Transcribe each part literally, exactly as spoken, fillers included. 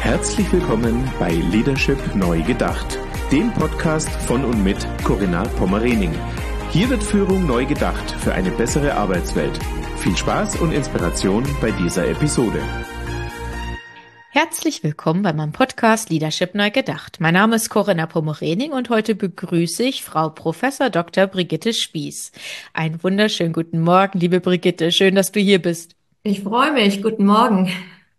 Herzlich willkommen bei Leadership neu gedacht, dem Podcast von und mit Corinna Pommerening. Hier wird Führung neu gedacht für eine bessere Arbeitswelt. Viel Spaß und Inspiration bei dieser Episode. Herzlich willkommen bei meinem Podcast Leadership neu gedacht. Mein Name ist Corinna Pommerening und heute begrüße ich Frau Professor Doktor Brigitte Spieß. Einen wunderschönen guten Morgen, liebe Brigitte. Schön, dass du hier bist. Ich freue mich. Guten Morgen.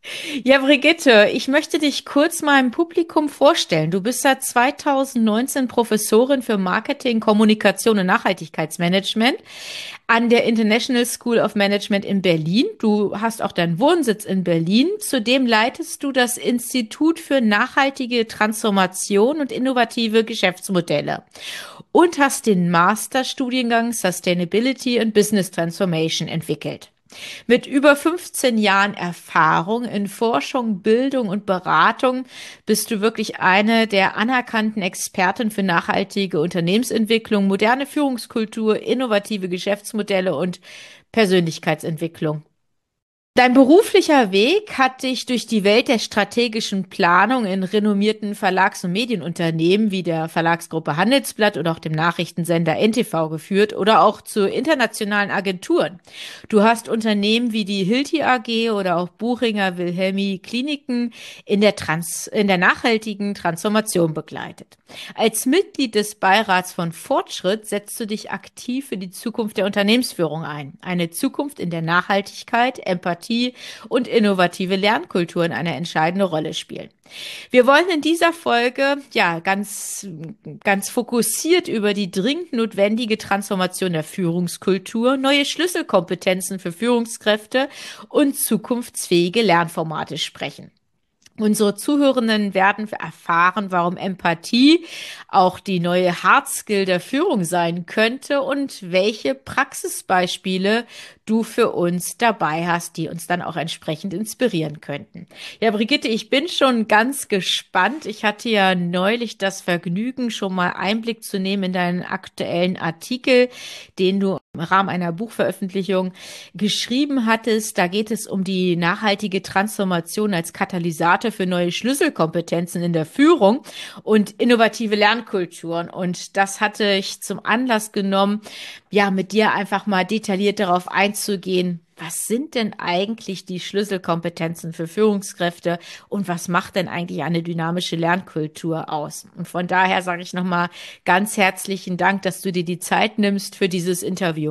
Ja, Brigitte, ich möchte dich kurz meinem Publikum vorstellen. Du bist seit zweitausendneunzehn Professorin für Marketing, Kommunikation und Nachhaltigkeitsmanagement an der International School of Management in Berlin. Du hast auch deinen Wohnsitz in Berlin. Zudem leitest du das Institut für nachhaltige Transformation und innovative Geschäftsmodelle und hast den Masterstudiengang Sustainability and Business Transformation entwickelt. Mit über fünfzehn Jahren Erfahrung in Forschung, Bildung und Beratung bist du wirklich eine der anerkannten Experten für nachhaltige Unternehmensentwicklung, moderne Führungskultur, innovative Geschäftsmodelle und Persönlichkeitsentwicklung. Dein beruflicher Weg hat dich durch die Welt der strategischen Planung in renommierten Verlags- und Medienunternehmen wie der Verlagsgruppe Handelsblatt oder auch dem Nachrichtensender N T V geführt oder auch zu internationalen Agenturen. Du hast Unternehmen wie die Hilti A G oder auch Buchinger Wilhelmi Kliniken in der, Trans in der nachhaltigen Transformation begleitet. Als Mitglied des Beirats von Fortschritt setzt du dich aktiv für die Zukunft der Unternehmensführung ein. Eine Zukunft, in der Nachhaltigkeit, Empathie und innovative Lernkulturen eine entscheidende Rolle spielen. Wir wollen in dieser Folge ja ganz, ganz fokussiert über die dringend notwendige Transformation der Führungskultur, neue Schlüsselkompetenzen für Führungskräfte und zukunftsfähige Lernformate sprechen. Unsere Zuhörenden werden erfahren, warum Empathie auch die neue Hard Skill der Führung sein könnte und welche Praxisbeispiele du für uns dabei hast, die uns dann auch entsprechend inspirieren könnten. Ja, Brigitte, ich bin schon ganz gespannt. Ich hatte ja neulich das Vergnügen, schon mal Einblick zu nehmen in deinen aktuellen Artikel, den du im Rahmen einer Buchveröffentlichung geschrieben hattest. Da geht es um die nachhaltige Transformation als Katalysator für neue Schlüsselkompetenzen in der Führung und innovative Lernkulturen. Und das hatte ich zum Anlass genommen, ja, mit dir einfach mal detailliert darauf einzugehen. Was sind denn eigentlich die Schlüsselkompetenzen für Führungskräfte und was macht denn eigentlich eine dynamische Lernkultur aus? Und von daher sage ich nochmal ganz herzlichen Dank, dass du dir die Zeit nimmst für dieses Interview.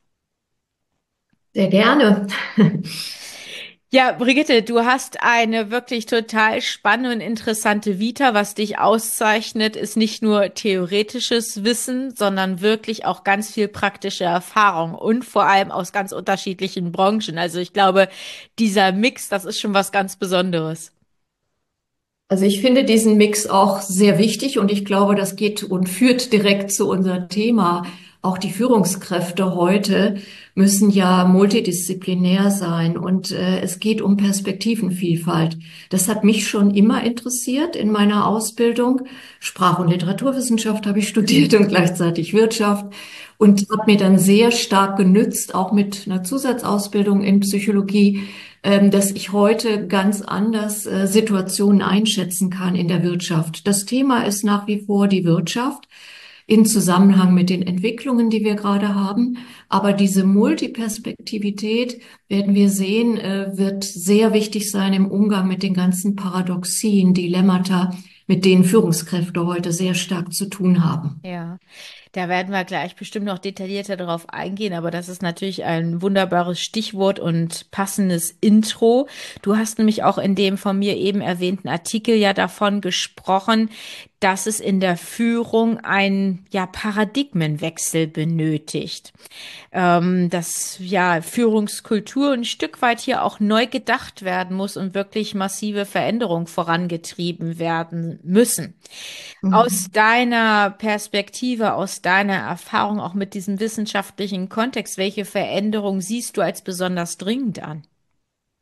Sehr gerne. Ja, Brigitte, du hast eine wirklich total spannende und interessante Vita. Was dich auszeichnet, ist nicht nur theoretisches Wissen, sondern wirklich auch ganz viel praktische Erfahrung und vor allem aus ganz unterschiedlichen Branchen. Also ich glaube, dieser Mix, das ist schon was ganz Besonderes. Also ich finde diesen Mix auch sehr wichtig und ich glaube, das geht und führt direkt zu unserem Thema. Auch die Führungskräfte heute müssen ja multidisziplinär sein und äh, es geht um Perspektivenvielfalt. Das hat mich schon immer interessiert in meiner Ausbildung. Sprach- und Literaturwissenschaft habe ich studiert und gleichzeitig Wirtschaft und hat mir dann sehr stark genützt, auch mit einer Zusatzausbildung in Psychologie, ähm, dass ich heute ganz anders äh, Situationen einschätzen kann in der Wirtschaft. Das Thema ist nach wie vor die Wirtschaft in Zusammenhang mit den Entwicklungen, die wir gerade haben. Aber diese Multiperspektivität, werden wir sehen, wird sehr wichtig sein im Umgang mit den ganzen Paradoxien, Dilemmata, mit denen Führungskräfte heute sehr stark zu tun haben. Ja, da werden wir gleich bestimmt noch detaillierter darauf eingehen, aber das ist natürlich ein wunderbares Stichwort und passendes Intro. Du hast nämlich auch in dem von mir eben erwähnten Artikel ja davon gesprochen, dass es in der Führung einen ja, Paradigmenwechsel benötigt. Ähm, dass ja Führungskultur ein Stück weit hier auch neu gedacht werden muss und wirklich massive Veränderungen vorangetrieben werden müssen. Mhm. Aus deiner Perspektive, aus deiner Erfahrung auch mit diesem wissenschaftlichen Kontext, welche Veränderung siehst du als besonders dringend an?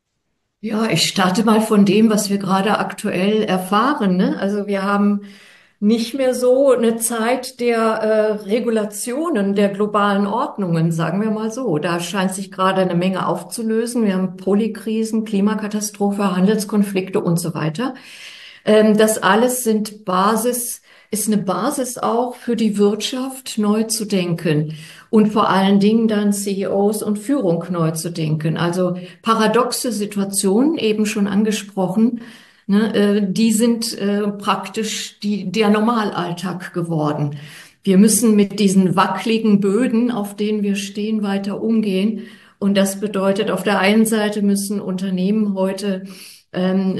Ja, ich starte mal von dem, was wir gerade aktuell erfahren, ne? Also wir haben nicht mehr so eine Zeit der äh, Regulationen, der globalen Ordnungen, sagen wir mal so. Da scheint sich gerade eine Menge aufzulösen. Wir haben Polykrisen, Klimakatastrophe, Handelskonflikte und so weiter. Ähm, das alles sind Basis, ist eine Basis auch für die Wirtschaft neu zu denken und vor allen Dingen dann C E Os und Führung neu zu denken. Also paradoxe Situationen, eben schon angesprochen, ne, äh, die sind äh, praktisch die, der Normalalltag geworden. Wir müssen mit diesen wackeligen Böden, auf denen wir stehen, weiter umgehen. Und das bedeutet, auf der einen Seite müssen Unternehmen heute ähm,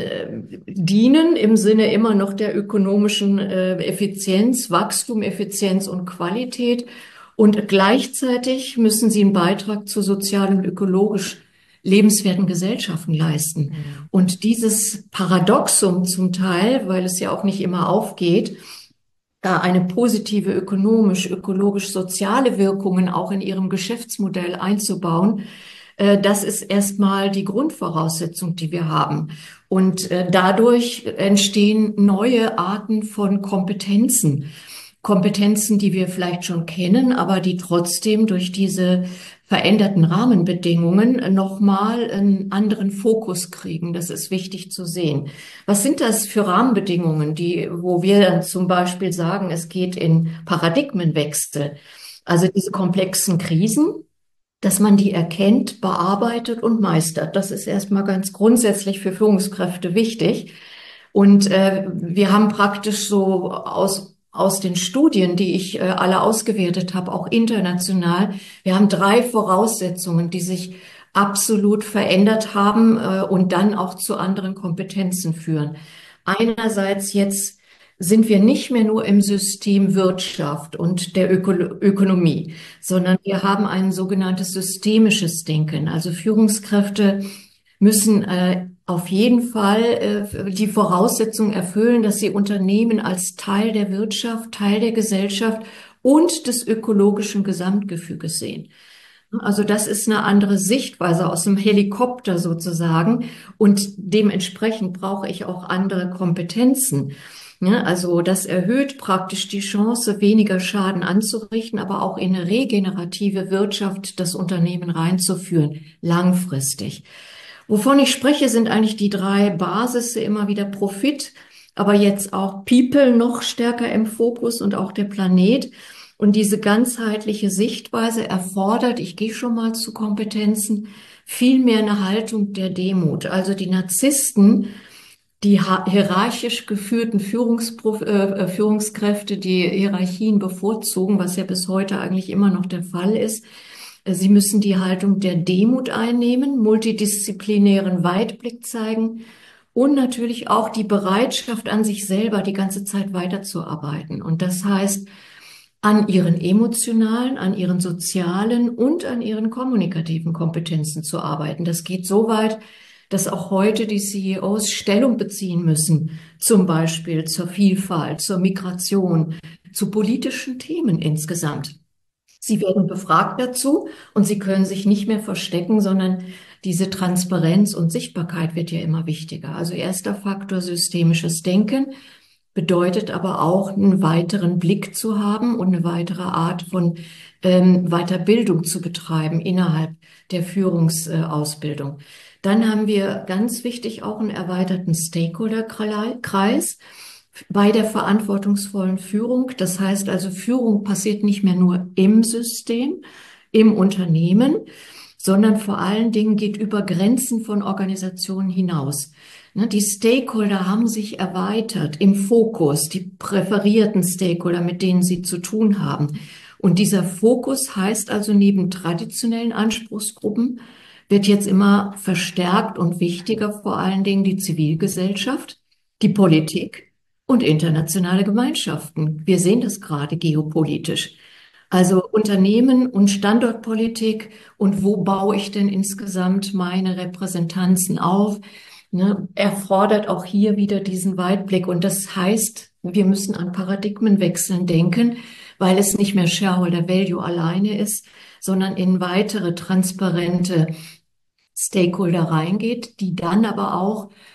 dienen im Sinne immer noch der ökonomischen äh, Effizienz, Wachstum, Effizienz und Qualität. Und gleichzeitig müssen sie einen Beitrag zu sozial und ökologisch lebenswerten Gesellschaften leisten. Und dieses Paradoxum zum Teil, weil es ja auch nicht immer aufgeht, da eine positive ökonomisch, ökologisch, soziale Wirkungen auch in ihrem Geschäftsmodell einzubauen, das ist erstmal die Grundvoraussetzung, die wir haben. Und dadurch entstehen neue Arten von Kompetenzen. Kompetenzen, die wir vielleicht schon kennen, aber die trotzdem durch diese veränderten Rahmenbedingungen nochmal einen anderen Fokus kriegen. Das ist wichtig zu sehen. Was sind das für Rahmenbedingungen, die, wo wir dann zum Beispiel sagen, es geht in Paradigmenwechsel? Also diese komplexen Krisen, dass man die erkennt, bearbeitet und meistert. Das ist erstmal ganz grundsätzlich für Führungskräfte wichtig. Und äh, wir haben praktisch so aus aus den Studien, die ich äh, alle ausgewertet habe, auch international, wir haben drei Voraussetzungen, die sich absolut verändert haben äh, und dann auch zu anderen Kompetenzen führen. Einerseits jetzt sind wir nicht mehr nur im System Wirtschaft und der Öko Ökonomie, sondern wir haben ein sogenanntes systemisches Denken. Also Führungskräfte müssen äh, auf jeden Fall äh, die Voraussetzung erfüllen, dass sie Unternehmen als Teil der Wirtschaft, Teil der Gesellschaft und des ökologischen Gesamtgefüges sehen. Also das ist eine andere Sichtweise aus dem Helikopter sozusagen und dementsprechend brauche ich auch andere Kompetenzen. Ja, also das erhöht praktisch die Chance, weniger Schaden anzurichten, aber auch in eine regenerative Wirtschaft das Unternehmen reinzuführen, langfristig. Wovon ich spreche, sind eigentlich die drei Basis, immer wieder Profit, aber jetzt auch People noch stärker im Fokus und auch der Planet. Und diese ganzheitliche Sichtweise erfordert, ich gehe schon mal zu Kompetenzen, vielmehr eine Haltung der Demut. Also die Narzissten, die hierarchisch geführten Führungsprof äh, Führungskräfte, die Hierarchien bevorzugen, was ja bis heute eigentlich immer noch der Fall ist. Sie müssen die Haltung der Demut einnehmen, multidisziplinären Weitblick zeigen und natürlich auch die Bereitschaft an sich selber die ganze Zeit weiterzuarbeiten. Und das heißt, an ihren emotionalen, an ihren sozialen und an ihren kommunikativen Kompetenzen zu arbeiten. Das geht so weit, dass auch heute die C E Os Stellung beziehen müssen, zum Beispiel zur Vielfalt, zur Migration, zu politischen Themen insgesamt. Sie werden befragt dazu und sie können sich nicht mehr verstecken, sondern diese Transparenz und Sichtbarkeit wird ja immer wichtiger. Also erster Faktor systemisches Denken bedeutet aber auch, einen weiteren Blick zu haben und eine weitere Art von ähm, Weiterbildung zu betreiben innerhalb der Führungsausbildung. Dann haben wir ganz wichtig auch einen erweiterten Stakeholder-Kreis bei der verantwortungsvollen Führung. Das heißt also, Führung passiert nicht mehr nur im System, im Unternehmen, sondern vor allen Dingen geht über Grenzen von Organisationen hinaus. Die Stakeholder haben sich erweitert im Fokus, die präferierten Stakeholder, mit denen sie zu tun haben. Und dieser Fokus heißt also, neben traditionellen Anspruchsgruppen wird jetzt immer verstärkt und wichtiger vor allen Dingen die Zivilgesellschaft, die Politik und internationale Gemeinschaften. Wir sehen das gerade geopolitisch. Also Unternehmen und Standortpolitik und wo baue ich denn insgesamt meine Repräsentanzen auf, ne, erfordert auch hier wieder diesen Weitblick. Und das heißt, wir müssen an Paradigmenwechseln denken, weil es nicht mehr Shareholder Value alleine ist, sondern in weitere transparente Stakeholder reingeht, die dann aber auch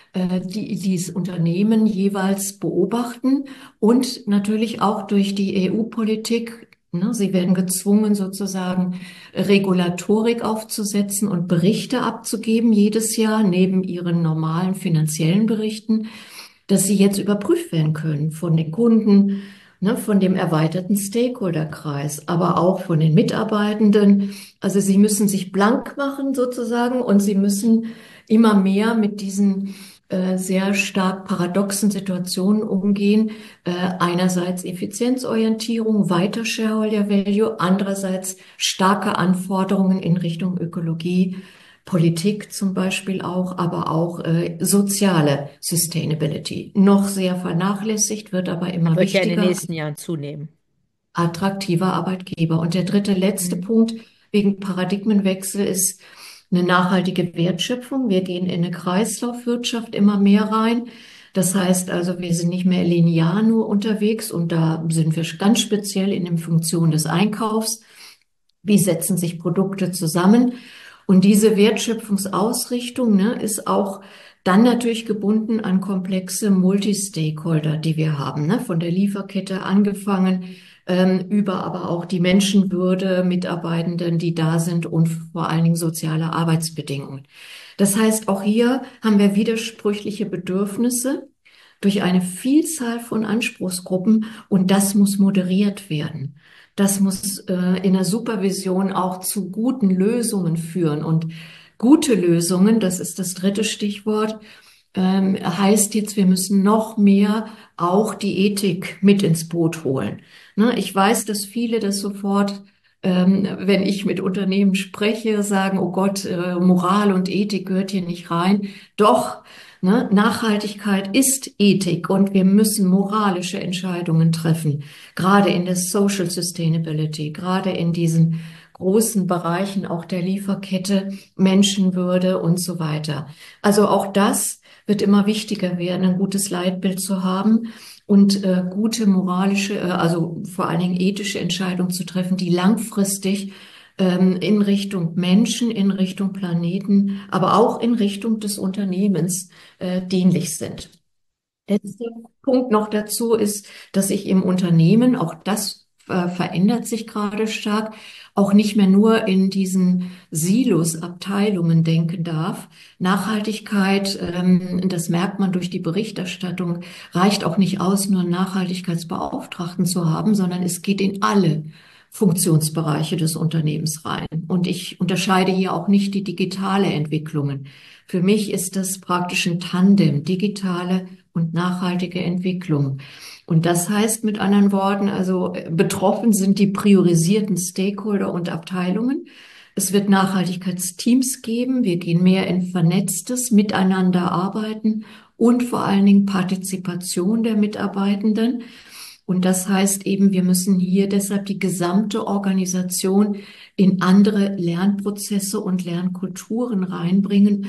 äh, die dieses Unternehmen jeweils beobachten und natürlich auch durch die E U-Politik. Ne, sie werden gezwungen, sozusagen Regulatorik aufzusetzen und Berichte abzugeben jedes Jahr neben ihren normalen finanziellen Berichten, dass sie jetzt überprüft werden können von den Kunden, ne, von dem erweiterten Stakeholderkreis, aber auch von den Mitarbeitenden. Also sie müssen sich blank machen sozusagen und sie müssen immer mehr mit diesen äh, sehr stark paradoxen Situationen umgehen. Äh, einerseits Effizienzorientierung, weiter Shareholder Value, andererseits starke Anforderungen in Richtung Ökologie, Politik zum Beispiel auch, aber auch äh, soziale Sustainability. Noch sehr vernachlässigt, wird aber immer Wird ja in den wichtiger. nächsten Jahren zunehmen. Attraktiver Arbeitgeber. Und der dritte, letzte Mhm. Punkt wegen Paradigmenwechsel ist eine nachhaltige Wertschöpfung. Wir gehen in eine Kreislaufwirtschaft immer mehr rein. Das heißt also, wir sind nicht mehr linear nur unterwegs und da sind wir ganz speziell in der Funktion des Einkaufs. Wie setzen sich Produkte zusammen? Und diese Wertschöpfungsausrichtung, ne, ist auch dann natürlich gebunden an komplexe Multi-Stakeholder, die wir haben, ne, von der Lieferkette angefangen, ähm, über aber auch die Menschenwürde, Mitarbeitenden, die da sind und vor allen Dingen soziale Arbeitsbedingungen. Das heißt, auch hier haben wir widersprüchliche Bedürfnisse durch eine Vielzahl von Anspruchsgruppen und das muss moderiert werden. Das muss äh, in der Supervision auch zu guten Lösungen führen. Und gute Lösungen, das ist das dritte Stichwort, ähm, heißt jetzt, wir müssen noch mehr auch die Ethik mit ins Boot holen. Ne, ich weiß, dass viele das sofort, ähm, wenn ich mit Unternehmen spreche, sagen, oh Gott, äh, Moral und Ethik gehört hier nicht rein. Doch, ne, Nachhaltigkeit ist Ethik und wir müssen moralische Entscheidungen treffen, gerade in der Social Sustainability, gerade in diesen großen Bereichen auch der Lieferkette, Menschenwürde und so weiter. Also auch das wird immer wichtiger werden, ein gutes Leitbild zu haben und äh, gute moralische, äh, also vor allen Dingen ethische Entscheidungen zu treffen, die langfristig ähm, in Richtung Menschen, in Richtung Planeten, aber auch in Richtung des Unternehmens äh, dienlich sind. Letzter Punkt noch dazu ist, dass ich im Unternehmen, auch das äh, verändert sich gerade stark, auch nicht mehr nur in diesen Silos, Abteilungen denken darf. Nachhaltigkeit, ähm, das merkt man durch die Berichterstattung, reicht auch nicht aus, nur einen Nachhaltigkeitsbeauftragten zu haben, sondern es geht in alle Funktionsbereiche des Unternehmens rein. Und ich unterscheide hier auch nicht die digitale Entwicklungen. Für mich ist das praktisch ein Tandem, digitale und nachhaltige Entwicklung. Und das heißt mit anderen Worten, also betroffen sind die priorisierten Stakeholder und Abteilungen. Es wird Nachhaltigkeitsteams geben. Wir gehen mehr in vernetztes Miteinander arbeiten und vor allen Dingen Partizipation der Mitarbeitenden. Und das heißt eben, wir müssen hier deshalb die gesamte Organisation in andere Lernprozesse und Lernkulturen reinbringen.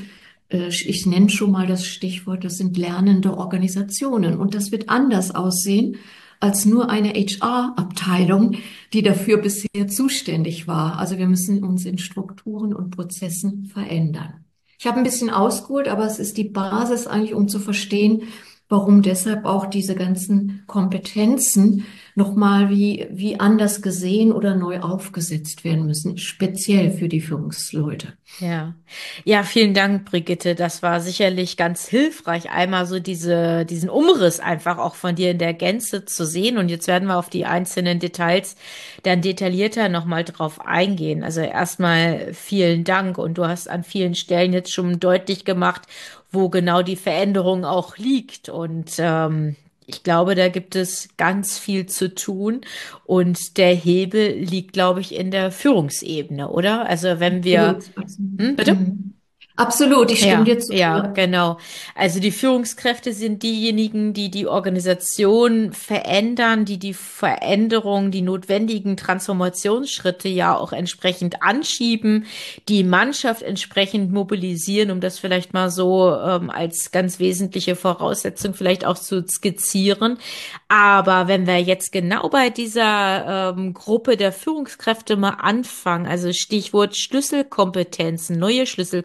Ich nenne schon mal das Stichwort, das sind lernende Organisationen. Und das wird anders aussehen als nur eine H R-Abteilung, die dafür bisher zuständig war. Also wir müssen uns in Strukturen und Prozessen verändern. Ich habe ein bisschen ausgeholt, aber es ist die Basis eigentlich, um zu verstehen, warum deshalb auch diese ganzen Kompetenzen nochmal wie, wie anders gesehen oder neu aufgesetzt werden müssen, speziell für die Führungsleute. Ja, ja, vielen Dank, Brigitte. Das war sicherlich ganz hilfreich, einmal so diese, diesen Umriss einfach auch von dir in der Gänze zu sehen. Und jetzt werden wir auf die einzelnen Details dann detaillierter nochmal drauf eingehen. Also erstmal vielen Dank. Und du hast an vielen Stellen jetzt schon deutlich gemacht, wo genau die Veränderung auch liegt. Und ähm, ich glaube, da gibt es ganz viel zu tun. Und der Hebel liegt, glaube ich, in der Führungsebene, oder? Also wenn wir, Absolut, absolut. hm, bitte? Mhm. Absolut, ich stimme Ja, dir zu. ja, Ja. genau. Also die Führungskräfte sind diejenigen, die die Organisation verändern, die die Veränderung, die notwendigen Transformationsschritte ja auch entsprechend anschieben, die Mannschaft entsprechend mobilisieren, um das vielleicht mal so ähm, als ganz wesentliche Voraussetzung vielleicht auch zu skizzieren. Aber wenn wir jetzt genau bei dieser ähm, Gruppe der Führungskräfte mal anfangen, also Stichwort Schlüsselkompetenzen, neue Schlüsselkompetenzen,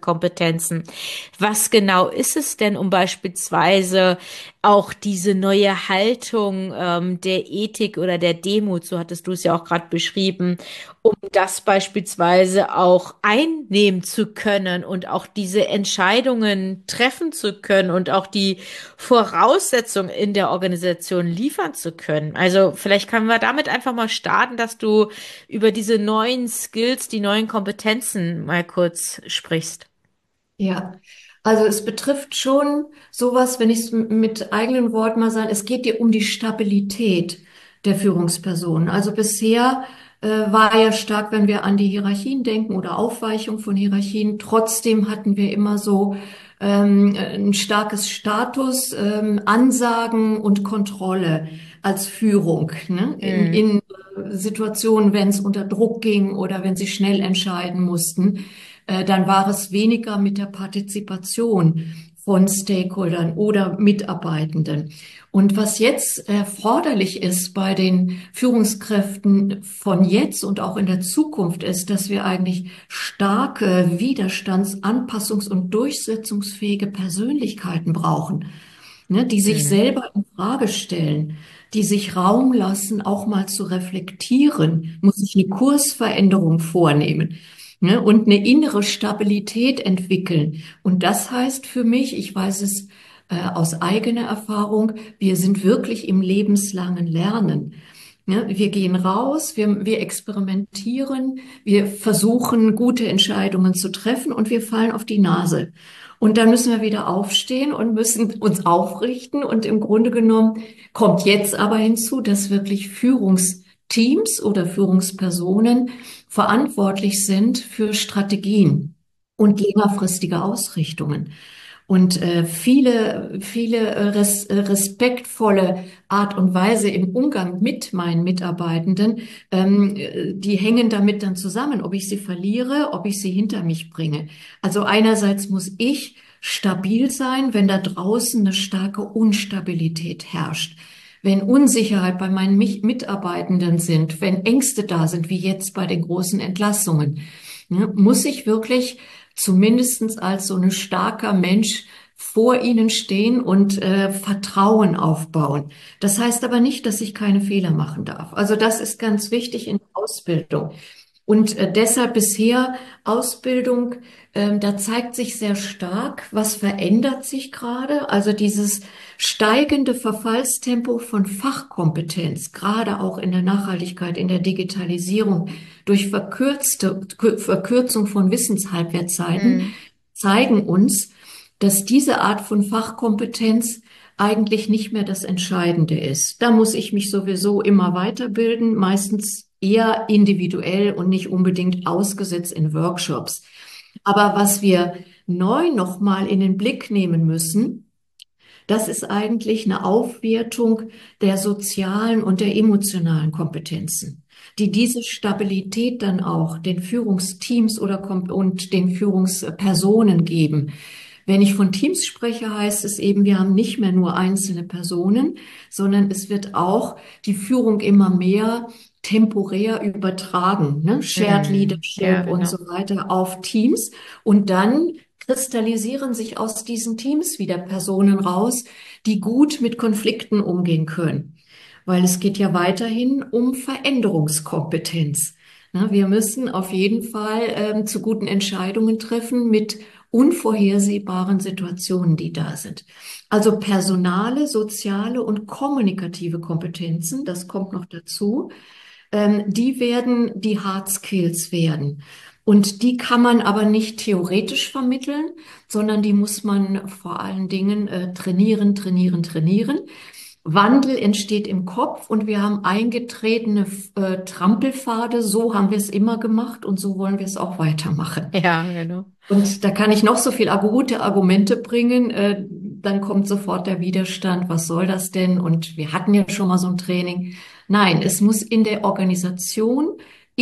Kompetenzen. Was genau ist es denn, um beispielsweise auch diese neue Haltung ähm, der Ethik oder der Demut, so hattest du es ja auch gerade beschrieben, um das beispielsweise auch einnehmen zu können und auch diese Entscheidungen treffen zu können und auch die Voraussetzungen in der Organisation liefern zu können? Also vielleicht können wir damit einfach mal starten, dass du über diese neuen Skills, die neuen Kompetenzen mal kurz sprichst. Ja, also es betrifft schon sowas, wenn ich es m- mit eigenen Worten mal sagen, es geht dir um die Stabilität der Führungsperson. Also bisher äh, war ja stark, wenn wir an die Hierarchien denken oder Aufweichung von Hierarchien. Trotzdem hatten wir immer so ähm, ein starkes Status, ähm, Ansagen und Kontrolle als Führung, ne? In, Mhm. in Situationen, wenn es unter Druck ging oder wenn sie schnell entscheiden mussten, äh, dann war es weniger mit der Partizipation von Stakeholdern oder Mitarbeitenden. Und was jetzt erforderlich ist bei den Führungskräften von jetzt und auch in der Zukunft ist, dass wir eigentlich starke, widerstands-, anpassungs- und durchsetzungsfähige Persönlichkeiten brauchen, ne, die sich Mhm. selber in Frage stellen, die sich Raum lassen, auch mal zu reflektieren, muss ich eine Kursveränderung vornehmen, ne, und eine innere Stabilität entwickeln. Und das heißt für mich, ich weiß es äh, aus eigener Erfahrung, wir sind wirklich im lebenslangen Lernen. Ne, wir gehen raus, wir, wir experimentieren, wir versuchen, gute Entscheidungen zu treffen und wir fallen auf die Nase. Und dann müssen wir wieder aufstehen und müssen uns aufrichten. Und im Grunde genommen kommt jetzt aber hinzu, dass wirklich Führungsteams oder Führungspersonen verantwortlich sind für Strategien und längerfristige Ausrichtungen. Und äh, viele, viele äh, res, äh, respektvolle Art und Weise im Umgang mit meinen Mitarbeitenden, ähm, äh, die hängen damit dann zusammen, ob ich sie verliere, ob ich sie hinter mich bringe. Also einerseits muss ich stabil sein, wenn da draußen eine starke Unstabilität herrscht. Wenn Unsicherheit bei meinen Mich- Mitarbeitenden sind, wenn Ängste da sind, wie jetzt bei den großen Entlassungen, ne, muss ich wirklich zumindestens als so ein starker Mensch vor ihnen stehen und äh, Vertrauen aufbauen. Das heißt aber nicht, dass ich keine Fehler machen darf. Also das ist ganz wichtig in der Ausbildung. Und äh, deshalb bisher Ausbildung, ähm, da zeigt sich sehr stark, was verändert sich gerade. Also dieses steigende Verfallstempo von Fachkompetenz, gerade auch in der Nachhaltigkeit, in der Digitalisierung, durch verkürzte Verkürzung von Wissenshalbwertzeiten, Mhm. zeigen uns, dass diese Art von Fachkompetenz eigentlich nicht mehr das Entscheidende ist. Da muss ich mich sowieso immer weiterbilden, meistens eher individuell und nicht unbedingt ausgesetzt in Workshops. Aber was wir neu nochmal in den Blick nehmen müssen, das ist eigentlich eine Aufwertung der sozialen und der emotionalen Kompetenzen, die diese Stabilität dann auch den Führungsteams oder kom- und den Führungspersonen geben. Wenn ich von Teams spreche, heißt es eben, wir haben nicht mehr nur einzelne Personen, sondern es wird auch die Führung immer mehr temporär übertragen, ne? Shared Mhm. Ja, Leadership und genau. so weiter auf Teams. Und dann kristallisieren sich aus diesen Teams wieder Personen raus, die gut mit Konflikten umgehen können. Weil es geht ja weiterhin um Veränderungskompetenz. Ne, wir müssen auf jeden Fall ähm, zu guten Entscheidungen treffen mit unvorhersehbaren Situationen, die da sind. Also personale, soziale und kommunikative Kompetenzen, das kommt noch dazu, ähm, die werden die Hard Skills werden. Und die kann man aber nicht theoretisch vermitteln, sondern die muss man vor allen Dingen äh, trainieren, trainieren, trainieren. Wandel entsteht im Kopf und wir haben eingetretene äh, Trampelpfade. So haben wir es immer gemacht und so wollen wir es auch weitermachen. Ja, genau. Und da kann ich noch so viel argu- gute Argumente bringen, äh, dann kommt sofort der Widerstand. Was soll das denn? Und wir hatten ja schon mal so ein Training. Nein, es muss in der Organisation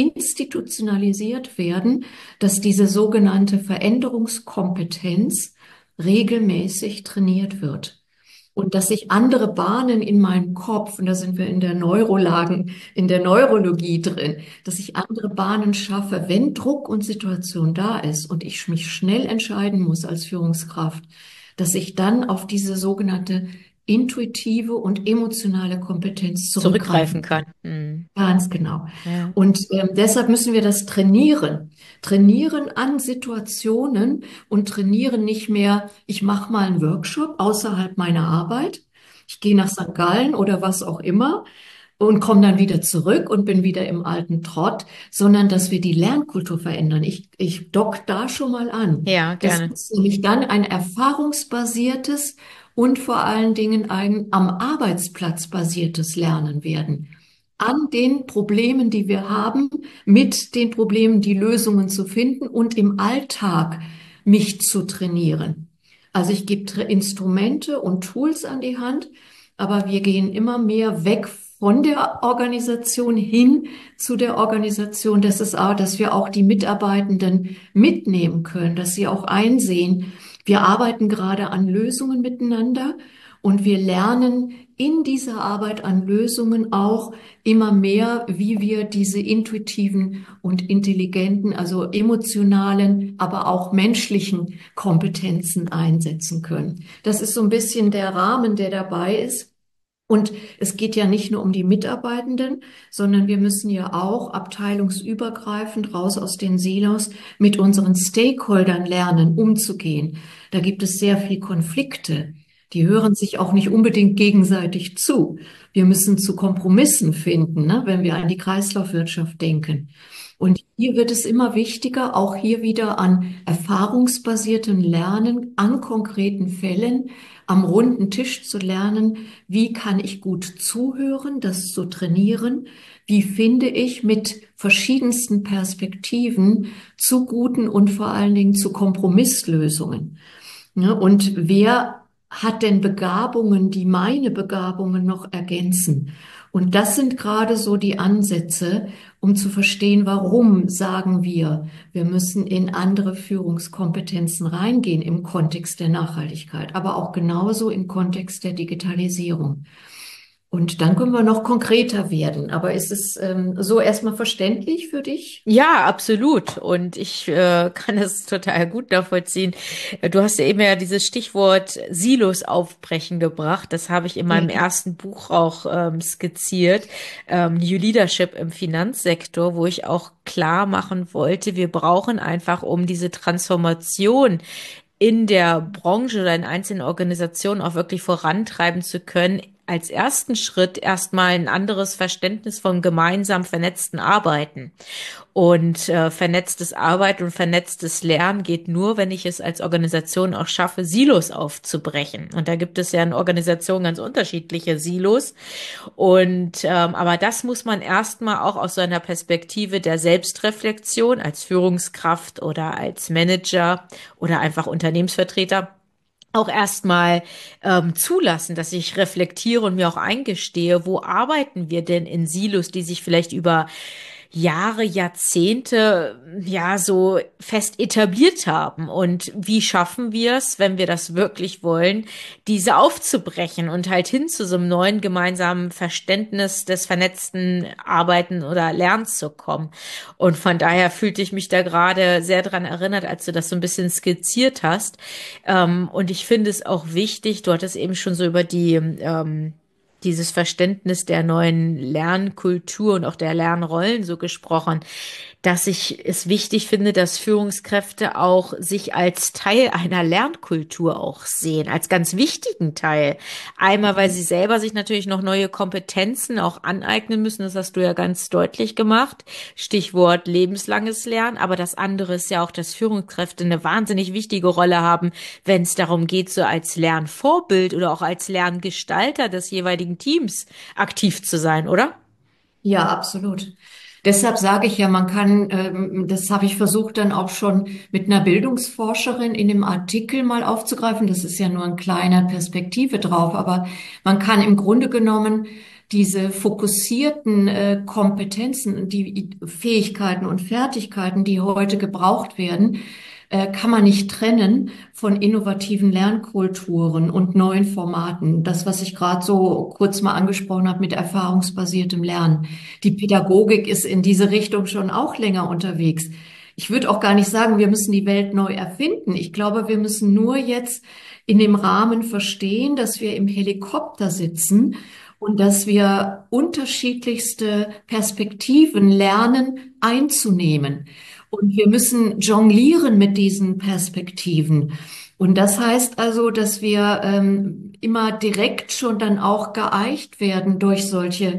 institutionalisiert werden, dass diese sogenannte Veränderungskompetenz regelmäßig trainiert wird. Und dass ich andere Bahnen in meinem Kopf, und da sind wir in der Neurolagen, in der Neurologie drin, dass ich andere Bahnen schaffe, wenn Druck und Situation da ist und ich mich schnell entscheiden muss als Führungskraft, dass ich dann auf diese sogenannte intuitive und emotionale Kompetenz Zurückgreifen zurückgreifen kann. kann. Mhm. Ganz genau. Ja. Und ähm, deshalb müssen wir das trainieren. Trainieren an Situationen und trainieren nicht mehr, ich mache mal einen Workshop außerhalb meiner Arbeit. Ich gehe nach Sankt Gallen oder was auch immer und komme dann wieder zurück und bin wieder im alten Trott, sondern dass wir die Lernkultur verändern. Ich, ich dock da schon mal an. Ja, Das gerne. ist nämlich dann ein erfahrungsbasiertes und vor allen Dingen ein am Arbeitsplatz basiertes Lernen werden an den Problemen, die wir haben, mit den Problemen die Lösungen zu finden und im Alltag mich zu trainieren. Also ich gebe Instrumente und Tools an die Hand, aber wir gehen immer mehr weg von der Organisation hin zu der Organisation. Das ist auch, dass wir auch die Mitarbeitenden mitnehmen können, dass sie auch einsehen, wir arbeiten gerade an Lösungen miteinander und wir lernen in dieser Arbeit an Lösungen auch immer mehr, wie wir diese intuitiven und intelligenten, also emotionalen, aber auch menschlichen Kompetenzen einsetzen können. Das ist so ein bisschen der Rahmen, der dabei ist. Und es geht ja nicht nur um die Mitarbeitenden, sondern wir müssen ja auch abteilungsübergreifend raus aus den Silos mit unseren Stakeholdern lernen, umzugehen. Da gibt es sehr viel Konflikte. Die hören sich auch nicht unbedingt gegenseitig zu. Wir müssen zu Kompromissen finden, ne, wenn wir an die Kreislaufwirtschaft denken. Und hier wird es immer wichtiger, auch hier wieder an erfahrungsbasiertem Lernen, an konkreten Fällen, am runden Tisch zu lernen, wie kann ich gut zuhören, das zu trainieren, wie finde ich mit verschiedensten Perspektiven zu guten und vor allen Dingen zu Kompromisslösungen. Ne, und wer hat denn Begabungen, die meine Begabungen noch ergänzen? Und das sind gerade so die Ansätze, um zu verstehen, warum sagen wir, wir müssen in andere Führungskompetenzen reingehen im Kontext der Nachhaltigkeit, aber auch genauso im Kontext der Digitalisierung. Und dann können wir noch konkreter werden. Aber ist es ähm, so erstmal verständlich für dich? Ja, absolut. Und ich äh, kann es total gut nachvollziehen. Du hast ja eben ja dieses Stichwort Silos aufbrechen gebracht. Das habe ich in meinem Ja. ersten Buch auch ähm, skizziert, ähm, New Leadership im Finanzsektor, wo ich auch klar machen wollte, wir brauchen einfach, um diese Transformation in der Branche oder in einzelnen Organisationen auch wirklich vorantreiben zu können, als ersten Schritt erstmal ein anderes Verständnis von gemeinsam vernetzten Arbeiten. Und äh, vernetztes Arbeiten und vernetztes Lernen geht nur, wenn ich es als Organisation auch schaffe, Silos aufzubrechen. Und da gibt es ja in Organisationen ganz unterschiedliche Silos. Und ähm, aber das muss man erstmal auch aus so einer Perspektive der Selbstreflexion als Führungskraft oder als Manager oder einfach Unternehmensvertreter auch erstmal ähm, zulassen, dass ich reflektiere und mir auch eingestehe, wo arbeiten wir denn in Silos, die sich vielleicht über Jahre, Jahrzehnte, ja, so fest etabliert haben. Und wie schaffen wir es, wenn wir das wirklich wollen, diese aufzubrechen und halt hin zu so einem neuen gemeinsamen Verständnis des vernetzten Arbeiten oder Lernens zu kommen. Und von daher fühlte ich mich da gerade sehr dran erinnert, als du das so ein bisschen skizziert hast. Ähm, und ich finde es auch wichtig, du hattest eben schon so über die, ähm, dieses Verständnis der neuen Lernkultur und auch der Lernrollen so gesprochen, dass ich es wichtig finde, dass Führungskräfte auch sich als Teil einer Lernkultur auch sehen, als ganz wichtigen Teil. Einmal, weil sie selber sich natürlich noch neue Kompetenzen auch aneignen müssen, das hast du ja ganz deutlich gemacht. Stichwort lebenslanges Lernen, aber das andere ist ja auch, dass Führungskräfte eine wahnsinnig wichtige Rolle haben, wenn es darum geht, so als Lernvorbild oder auch als Lerngestalter des jeweiligen Teams aktiv zu sein, oder? Ja, absolut. Deshalb sage ich ja, man kann, ähm, das habe ich versucht dann auch schon mit einer Bildungsforscherin in dem Artikel mal aufzugreifen. Das ist ja nur ein kleiner Perspektive drauf, aber man kann im Grunde genommen diese fokussierten äh, Kompetenzen, die Fähigkeiten und Fertigkeiten, die heute gebraucht werden, äh, kann man nicht trennen von innovativen Lernkulturen und neuen Formaten. Das, was ich gerade so kurz mal angesprochen habe mit erfahrungsbasiertem Lernen. Die Pädagogik ist in diese Richtung schon auch länger unterwegs. Ich würde auch gar nicht sagen, wir müssen die Welt neu erfinden. Ich glaube, wir müssen nur jetzt in dem Rahmen verstehen, dass wir im Helikopter sitzen und dass wir unterschiedlichste Perspektiven lernen einzunehmen. Und wir müssen jonglieren mit diesen Perspektiven. Und das heißt also, dass wir ähm, immer direkt schon dann auch geeicht werden durch solche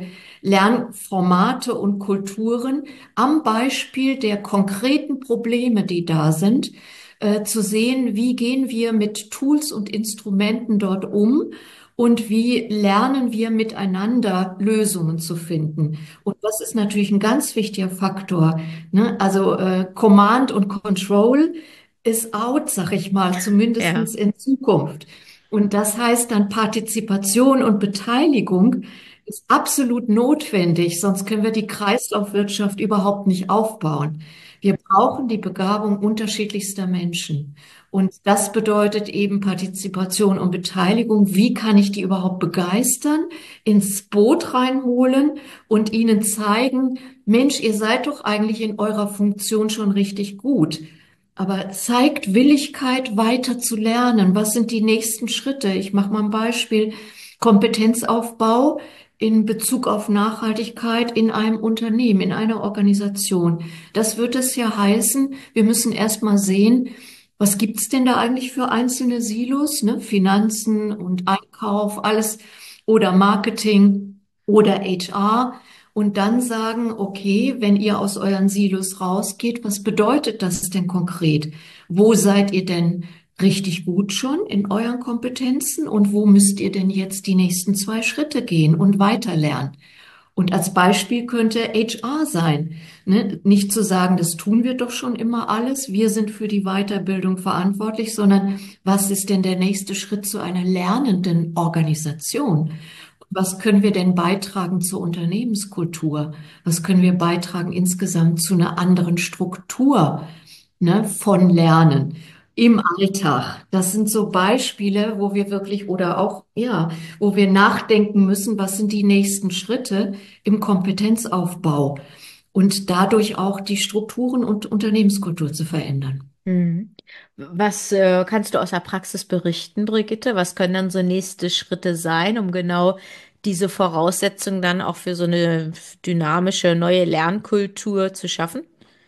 Lernformate und Kulturen am Beispiel der konkreten Probleme, die da sind, äh, zu sehen, wie gehen wir mit Tools und Instrumenten dort um und wie lernen wir miteinander Lösungen zu finden. Und das ist natürlich ein ganz wichtiger Faktor. Ne? Also äh, Command und Control ist out, sag ich mal, Ja. zumindestens in Zukunft. Und das heißt dann Partizipation und Beteiligung ist absolut notwendig, sonst können wir die Kreislaufwirtschaft überhaupt nicht aufbauen. Wir brauchen die Begabung unterschiedlichster Menschen. Und das bedeutet eben Partizipation und Beteiligung. Wie kann ich die überhaupt begeistern, ins Boot reinholen und ihnen zeigen, Mensch, ihr seid doch eigentlich in eurer Funktion schon richtig gut. Aber zeigt Willigkeit, weiter zu lernen. Was sind die nächsten Schritte? Ich mache mal ein Beispiel. Kompetenzaufbau in Bezug auf Nachhaltigkeit in einem Unternehmen, in einer Organisation. Das wird es ja heißen, wir müssen erst mal sehen, was gibt's denn da eigentlich für einzelne Silos, ne? Finanzen und Einkauf, alles oder Marketing oder H R. Und dann sagen, okay, wenn ihr aus euren Silos rausgeht, was bedeutet das denn konkret? Wo seid ihr denn richtig gut schon in euren Kompetenzen und wo müsst ihr denn jetzt die nächsten zwei Schritte gehen und weiterlernen? Und als Beispiel könnte H R sein, ne? Nicht zu sagen, das tun wir doch schon immer alles, wir sind für die Weiterbildung verantwortlich, sondern was ist denn der nächste Schritt zu einer lernenden Organisation? Was können wir denn beitragen zur Unternehmenskultur? Was können wir beitragen insgesamt zu einer anderen Struktur, ne, von Lernen im Alltag? Das sind so Beispiele, wo wir wirklich oder auch, ja, wo wir nachdenken müssen, was sind die nächsten Schritte im Kompetenzaufbau und dadurch auch die Strukturen und Unternehmenskultur zu verändern. Mhm. Was äh, kannst du aus der Praxis berichten, Brigitte? Was können dann so nächste Schritte sein, um genau diese Voraussetzungen dann auch für so eine dynamische neue Lernkultur zu schaffen?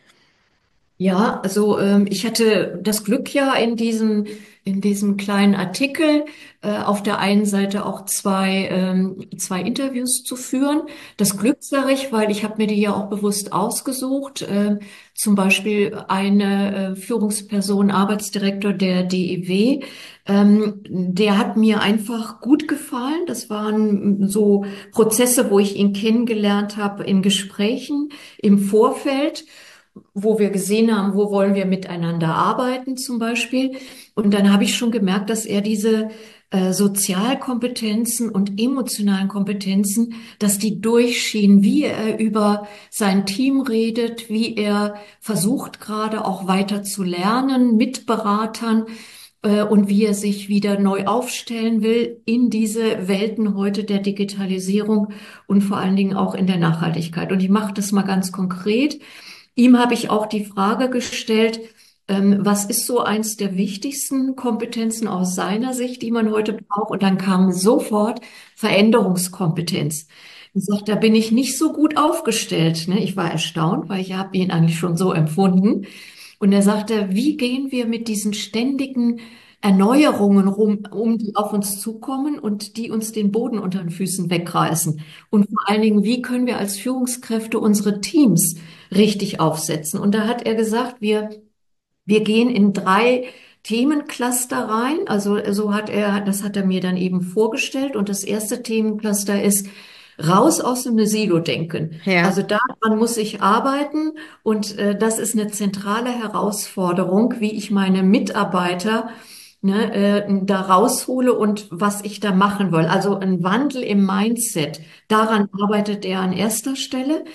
Ja, also ähm, ich hatte das Glück ja in diesem in diesem kleinen Artikel äh, auf der einen Seite auch zwei ähm, zwei Interviews zu führen. Das Glück sage ich, weil ich habe mir die ja auch bewusst ausgesucht. Äh, zum Beispiel eine äh, Führungsperson, Arbeitsdirektor der D E W, ähm, der hat mir einfach gut gefallen. Das waren so Prozesse, wo ich ihn kennengelernt habe in Gesprächen im Vorfeld, wo wir gesehen haben, wo wollen wir miteinander arbeiten zum Beispiel. Und dann habe ich schon gemerkt, dass er diese äh, Sozialkompetenzen und emotionalen Kompetenzen, dass die durchschienen, wie er über sein Team redet, wie er versucht gerade auch weiter zu lernen mit Beratern äh, und wie er sich wieder neu aufstellen will in diese Welten heute der Digitalisierung und vor allen Dingen auch in der Nachhaltigkeit. Und ich mache das mal ganz konkret. Ihm habe ich auch die Frage gestellt, ähm, was ist so eins der wichtigsten Kompetenzen aus seiner Sicht, die man heute braucht? Und dann kam sofort Veränderungskompetenz. Er sagt, da bin ich nicht so gut aufgestellt. Ne? Ich war erstaunt, weil ich habe ihn eigentlich schon so empfunden. Und er sagte, wie gehen wir mit diesen ständigen Erneuerungen rum, um, die auf uns zukommen und die uns den Boden unter den Füßen wegreißen? Und vor allen Dingen, wie können wir als Führungskräfte unsere Teams richtig aufsetzen? Und da hat er gesagt, wir, wir gehen in drei Themencluster rein. Also so hat er, das hat er mir dann eben vorgestellt. Und das erste Themencluster ist raus aus dem Silo-Denken. Ja. Also daran muss ich arbeiten. Und äh, das ist eine zentrale Herausforderung, wie ich meine Mitarbeiter ne, äh, da raushole und was ich da machen will. Also ein Wandel im Mindset. Daran arbeitet er an erster Stelle.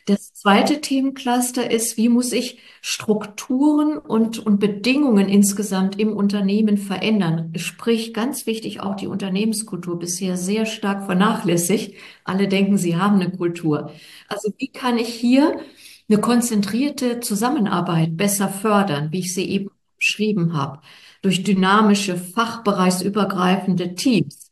Das zweite Themencluster ist, wie muss ich Strukturen und, und Bedingungen insgesamt im Unternehmen verändern? Sprich, ganz wichtig, auch die Unternehmenskultur bisher sehr stark vernachlässigt. Alle denken, sie haben eine Kultur. Also wie kann ich hier eine konzentrierte Zusammenarbeit besser fördern, wie ich sie eben beschrieben habe, durch dynamische, fachbereichsübergreifende Teams?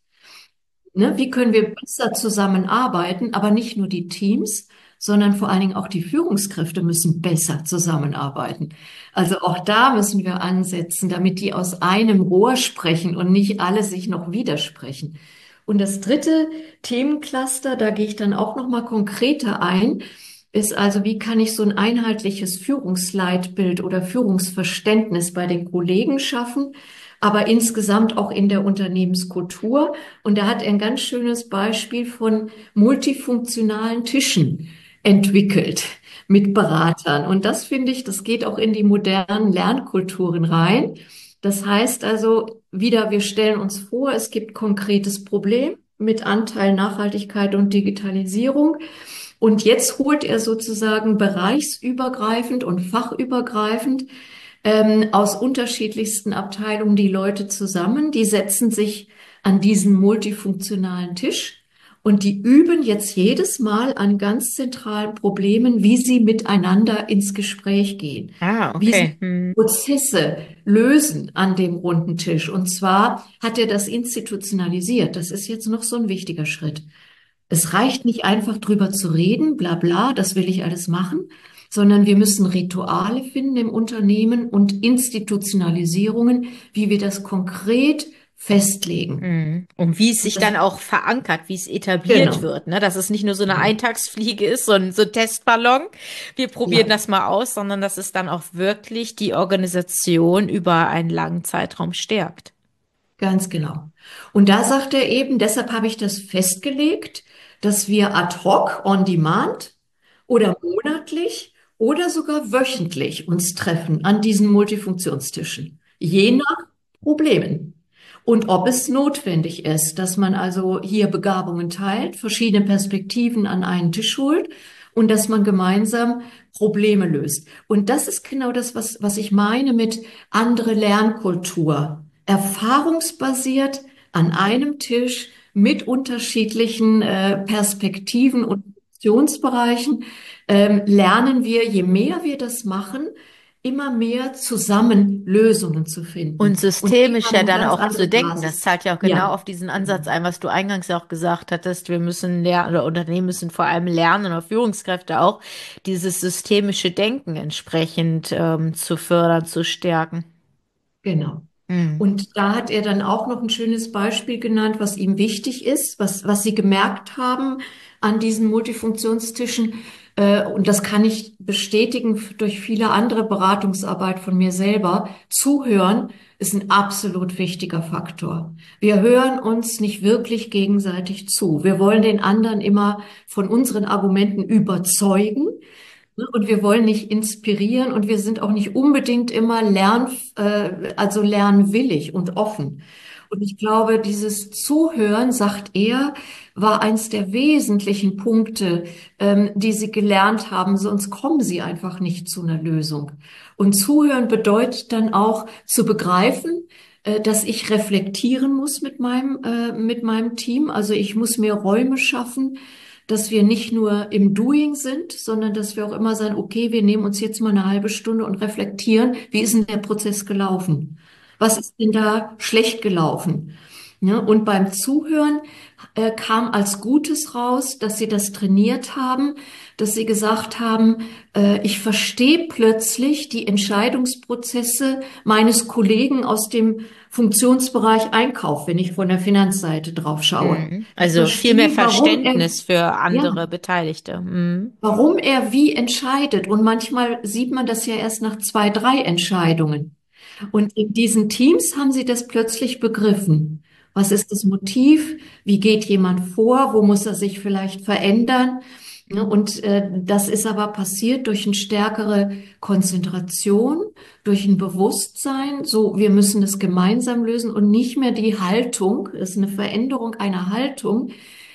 Ne? Wie können wir besser zusammenarbeiten? Aber nicht nur die Teams, sondern vor allen Dingen auch die Führungskräfte müssen besser zusammenarbeiten. Also auch da müssen wir ansetzen, damit die aus einem Rohr sprechen und nicht alle sich noch widersprechen. Und das dritte Themencluster, da gehe ich dann auch noch mal konkreter ein, ist also, wie kann ich so ein einheitliches Führungsleitbild oder Führungsverständnis bei den Kollegen schaffen, aber insgesamt auch in der Unternehmenskultur. Und da hat er ein ganz schönes Beispiel von multifunktionalen Tischen entwickelt mit Beratern. Und das finde ich, das geht auch in die modernen Lernkulturen rein. Das heißt also wieder, wir stellen uns vor, es gibt konkretes Problem mit Anteil Nachhaltigkeit und Digitalisierung. Und jetzt holt er sozusagen bereichsübergreifend und fachübergreifend ähm, aus unterschiedlichsten Abteilungen die Leute zusammen. Die setzen sich an diesen multifunktionalen Tisch und die üben jetzt jedes Mal an ganz zentralen Problemen, wie sie miteinander ins Gespräch gehen, Ah, wie sie okay. Hm. Prozesse lösen an dem runden Tisch. Und zwar hat er das institutionalisiert. Das ist jetzt noch so ein wichtiger Schritt. Es reicht nicht einfach drüber zu reden, bla bla, das will ich alles machen, sondern wir müssen Rituale finden im Unternehmen und Institutionalisierungen, wie wir das konkret festlegen. Mhm. Und wie es sich Das, dann auch verankert, wie es etabliert genau. wird, ne? Dass es nicht nur so eine Ja, Eintagsfliege ist, so ein, so ein Testballon. Wir probieren ja, das mal aus, sondern dass es dann auch wirklich die Organisation über einen langen Zeitraum stärkt. ganz genau. Und da sagt er eben, deshalb habe ich das festgelegt, dass wir ad hoc, on demand oder monatlich oder sogar wöchentlich uns treffen an diesen Multifunktionstischen, je nach Problemen. Und ob es notwendig ist, dass man also hier Begabungen teilt, verschiedene Perspektiven an einen Tisch holt und dass man gemeinsam Probleme löst. Und das ist genau das, was, was ich meine mit andere Lernkultur. Erfahrungsbasiert an einem Tisch mit unterschiedlichen äh, Perspektiven und Funktionsbereichen ähm, lernen wir, je mehr wir das machen, immer mehr zusammen Lösungen zu Und finden. Und die systemischer haben eine dann ganz auch andere zu denken. Das Basis. zahlt ja auch genau Ja, auf diesen Ansatz ein, was du eingangs ja auch gesagt hattest. Wir müssen lernen, oder Unternehmen müssen vor allem lernen, oder Führungskräfte auch, dieses systemische Denken entsprechend ähm, zu fördern, zu stärken. genau. Mhm. Und da hat er dann auch noch ein schönes Beispiel genannt, was ihm wichtig ist, was, was sie gemerkt haben an diesen Multifunktionstischen. Äh, Und das kann ich bestätigen durch viele andere Beratungsarbeit von mir selber. Zuhören ist ein absolut wichtiger Faktor. Wir hören uns nicht wirklich gegenseitig zu. Wir wollen den anderen immer von unseren Argumenten überzeugen. Ne? Und wir wollen nicht inspirieren und wir sind auch nicht unbedingt immer lern, äh, also lernwillig und offen. Und ich glaube, dieses Zuhören, sagt er, war eins der wesentlichen Punkte, ähm, die sie gelernt haben. Sonst kommen sie einfach nicht zu einer Lösung. Und Zuhören bedeutet dann auch zu begreifen, äh, dass ich reflektieren muss mit meinem, äh, mit meinem Team. Also ich muss mir Räume schaffen, dass wir nicht nur im Doing sind, sondern dass wir auch immer sagen, okay, wir nehmen uns jetzt mal eine halbe Stunde und reflektieren, wie ist denn der Prozess gelaufen? Was ist denn da schlecht gelaufen? Ja, und beim Zuhören äh, kam als Gutes raus, dass sie das trainiert haben, dass sie gesagt haben, äh, ich verstehe plötzlich die Entscheidungsprozesse meines Kollegen aus dem Funktionsbereich Einkauf, wenn ich von der Finanzseite drauf schaue. Mhm. Ich Also viel mehr verstehe, warum er, Verständnis für ja, andere Beteiligte. Mhm. warum er wie entscheidet. Und manchmal sieht man das ja erst nach zwei, drei Entscheidungen. Und in diesen Teams haben sie das plötzlich begriffen. Was ist das Motiv? Wie geht jemand vor? Wo muss er sich vielleicht verändern? Ne, Und äh, das ist aber passiert durch eine stärkere Konzentration, durch ein Bewusstsein. So, wir müssen es gemeinsam lösen und nicht mehr die Haltung, es ist eine Veränderung einer Haltung,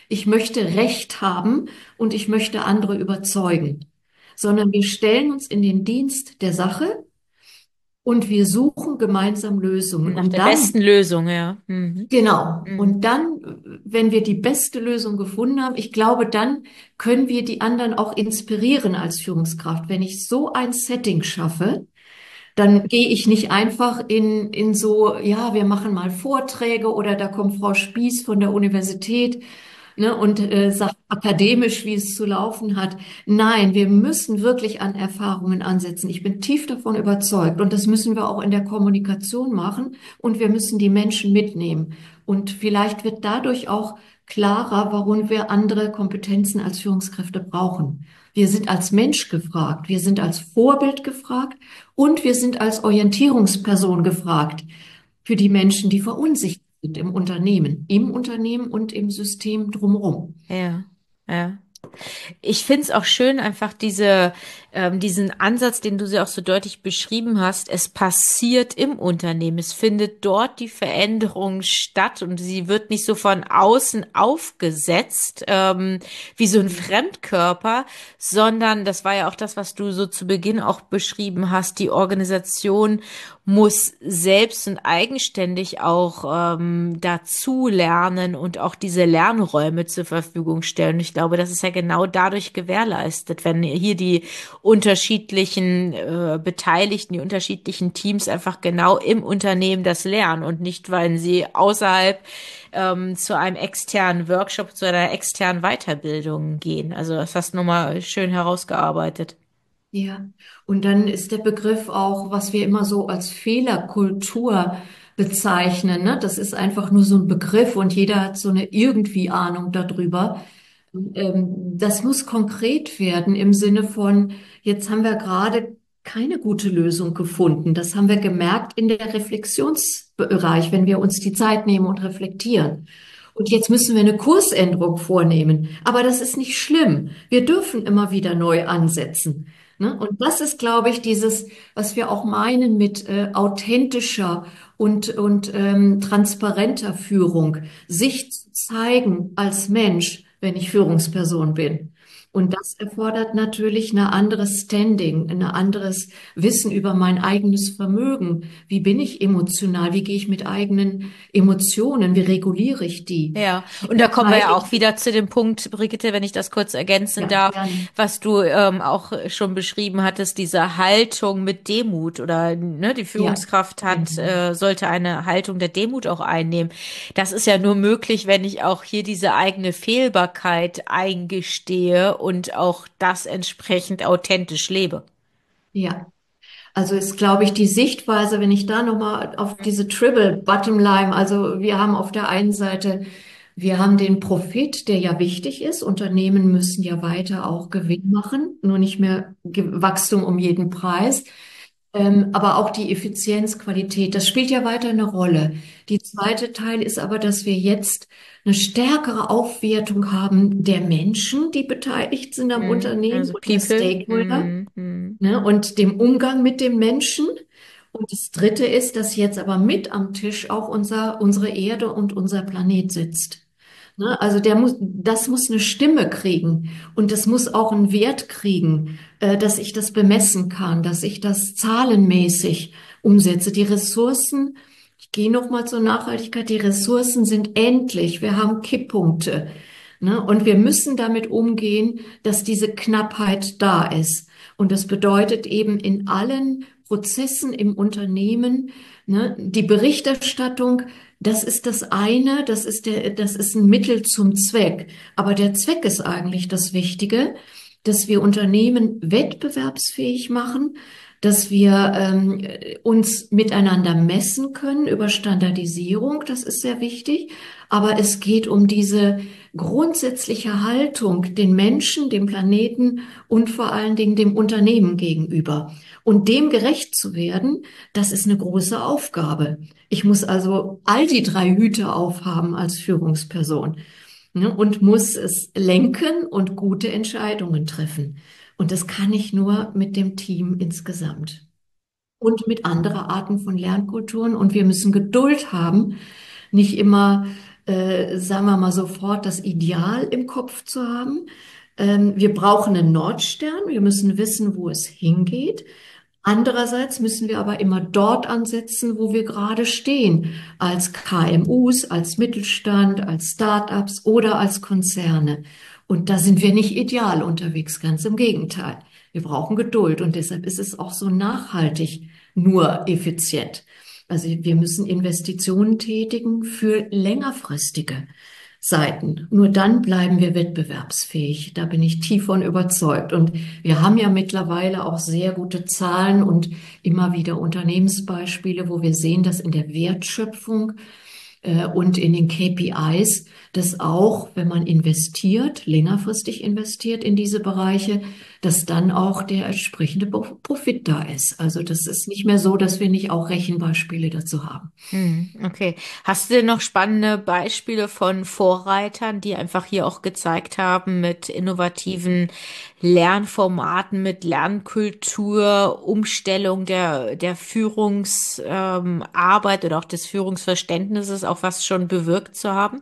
ich möchte Recht haben und ich möchte andere überzeugen, sondern wir stellen uns in den Dienst der Sache und wir suchen gemeinsam Lösungen. Nach Und der dann, besten Lösung, ja. Mhm. genau, Mhm. und dann, wenn wir die beste Lösung gefunden haben, ich glaube, dann können wir die anderen auch inspirieren als Führungskraft. Wenn ich so ein Setting schaffe, dann gehe ich nicht einfach in, in so, ja, wir machen mal Vorträge oder da kommt Frau Spieß von der Universität, ne, und äh, sagt akademisch, wie es zu laufen hat. Nein, wir müssen wirklich an Erfahrungen ansetzen. Ich bin tief davon überzeugt und das müssen wir auch in der Kommunikation machen und wir müssen die Menschen mitnehmen. Und vielleicht wird dadurch auch klarer, warum wir andere Kompetenzen als Führungskräfte brauchen. Wir sind als Mensch gefragt, wir sind als Vorbild gefragt und wir sind als Orientierungsperson gefragt für die Menschen, die verunsichert sind im Unternehmen, im Unternehmen und im System drumherum. Ja, ja. Ich finde es auch schön, einfach diese, ähm, diesen Ansatz, den du sie auch so deutlich beschrieben hast. Es passiert im Unternehmen. Es findet dort die Veränderung statt und sie wird nicht so von außen aufgesetzt, ähm, wie so ein Fremdkörper, sondern das war ja auch das, was du so zu Beginn auch beschrieben hast. Die Organisation muss selbst und eigenständig auch ähm, dazu lernen und auch diese Lernräume zur Verfügung stellen. Und ich glaube, das ist ja genau dadurch gewährleistet, wenn hier die unterschiedlichen äh, Beteiligten, die unterschiedlichen Teams einfach genau im Unternehmen das lernen und nicht, weil sie außerhalb ähm, zu einem externen Workshop, zu einer externen Weiterbildung gehen. Also das hast du nochmal schön herausgearbeitet. Ja, und dann ist der Begriff auch, was wir immer so als Fehlerkultur bezeichnen, ne? Das ist einfach nur so ein Begriff und jeder hat so eine irgendwie Ahnung darüber. Ähm, das muss konkret werden im Sinne von, jetzt haben wir gerade keine gute Lösung gefunden. Das haben wir gemerkt in der Reflexionsbereich, wenn wir uns die Zeit nehmen und reflektieren. Und jetzt müssen wir eine Kursänderung vornehmen. Aber das ist nicht schlimm. Wir dürfen immer wieder neu ansetzen. Ne? Und das ist, glaube ich, dieses, was wir auch meinen mit äh, authentischer und, und ähm, transparenter Führung, sich zu zeigen als Mensch, wenn ich Führungsperson bin. Und das erfordert natürlich ein anderes Standing, ein anderes Wissen über mein eigenes Vermögen. Wie bin ich emotional? Wie gehe ich mit eigenen Emotionen? Wie reguliere ich die? Ja, Wie und da kommen wir ja teile auch ich? wieder zu dem Punkt, Brigitte, wenn ich das kurz ergänzen Ja, darf, gerne. was du ähm, auch schon beschrieben hattest, diese Haltung mit Demut oder ne, die Ja, Führungskraft hat, genau. äh, sollte eine Haltung der Demut auch einnehmen. Das ist ja nur möglich, wenn ich auch hier diese eigene Fehlbarkeit eingestehe und auch das entsprechend authentisch lebe. Ja. Also ist, glaube ich, die Sichtweise, wenn ich da nochmal auf diese Triple Bottom Line, also wir haben auf der einen Seite, wir haben den Profit, der ja wichtig ist. Unternehmen müssen ja weiter auch Gewinn machen, nur nicht mehr Ge- Wachstum um jeden Preis. Ähm, aber auch die Effizienz, Qualität, das spielt ja weiter eine Rolle. Die zweite Teil ist aber, dass wir jetzt eine stärkere Aufwertung haben der Menschen, die beteiligt sind am Mhm. Unternehmen Also und der People. Stakeholder, Mhm. Mhm. ne, und dem Umgang mit dem Menschen. Und das Dritte ist, dass jetzt aber mit am Tisch auch unser, unsere Erde und unser Planet sitzt. Ne, also der muss, das muss eine Stimme kriegen und das muss auch einen Wert kriegen, äh, dass ich das bemessen kann, dass ich das zahlenmäßig umsetze. Die Ressourcen, ich gehe noch mal zur Nachhaltigkeit, die Ressourcen sind endlich. Wir haben Kipppunkte. Ne? Und wir müssen damit umgehen, dass diese Knappheit da ist. Und das bedeutet eben in allen Prozessen im Unternehmen, ne, die Berichterstattung, das ist das eine, das ist der, das ist ein Mittel zum Zweck. Aber der Zweck ist eigentlich das Wichtige, dass wir Unternehmen wettbewerbsfähig machen, dass wir ähm, uns miteinander messen können über Standardisierung, das ist sehr wichtig. Aber es geht um diese grundsätzliche Haltung den Menschen, dem Planeten und vor allen Dingen dem Unternehmen gegenüber. Und dem gerecht zu werden, das ist eine große Aufgabe. Ich muss also all die drei Hüte aufhaben als Führungsperson, ne, und muss es lenken und gute Entscheidungen treffen. Und das kann ich nur mit dem Team insgesamt und mit anderen Arten von Lernkulturen. Und wir müssen Geduld haben, nicht immer äh, sagen wir mal sofort, das Ideal im Kopf zu haben. Ähm, wir brauchen einen Nordstern. Wir müssen wissen, wo es hingeht. Andererseits müssen wir aber immer dort ansetzen, wo wir gerade stehen, als K M Us, als Mittelstand, als Start-ups oder als Konzerne. Und da sind wir nicht ideal unterwegs, ganz im Gegenteil. Wir brauchen Geduld und deshalb ist es auch so nachhaltig nur effizient. Also wir müssen Investitionen tätigen für längerfristige Seiten. Nur dann bleiben wir wettbewerbsfähig. Da bin ich tief von überzeugt. Und wir haben ja mittlerweile auch sehr gute Zahlen und immer wieder Unternehmensbeispiele, wo wir sehen, dass in der Wertschöpfung äh, und in den K P Is, dass auch, wenn man investiert, längerfristig investiert in diese Bereiche, dass dann auch der entsprechende Profit da ist. Also das ist nicht mehr so, dass wir nicht auch Rechenbeispiele dazu haben. Hm, okay. Hast du denn noch spannende Beispiele von Vorreitern, die einfach hier auch gezeigt haben mit innovativen Lernformaten, mit Lernkultur, Umstellung der, der Führungsarbeit ähm, Arbeit oder auch des Führungsverständnisses, auch was schon bewirkt zu haben?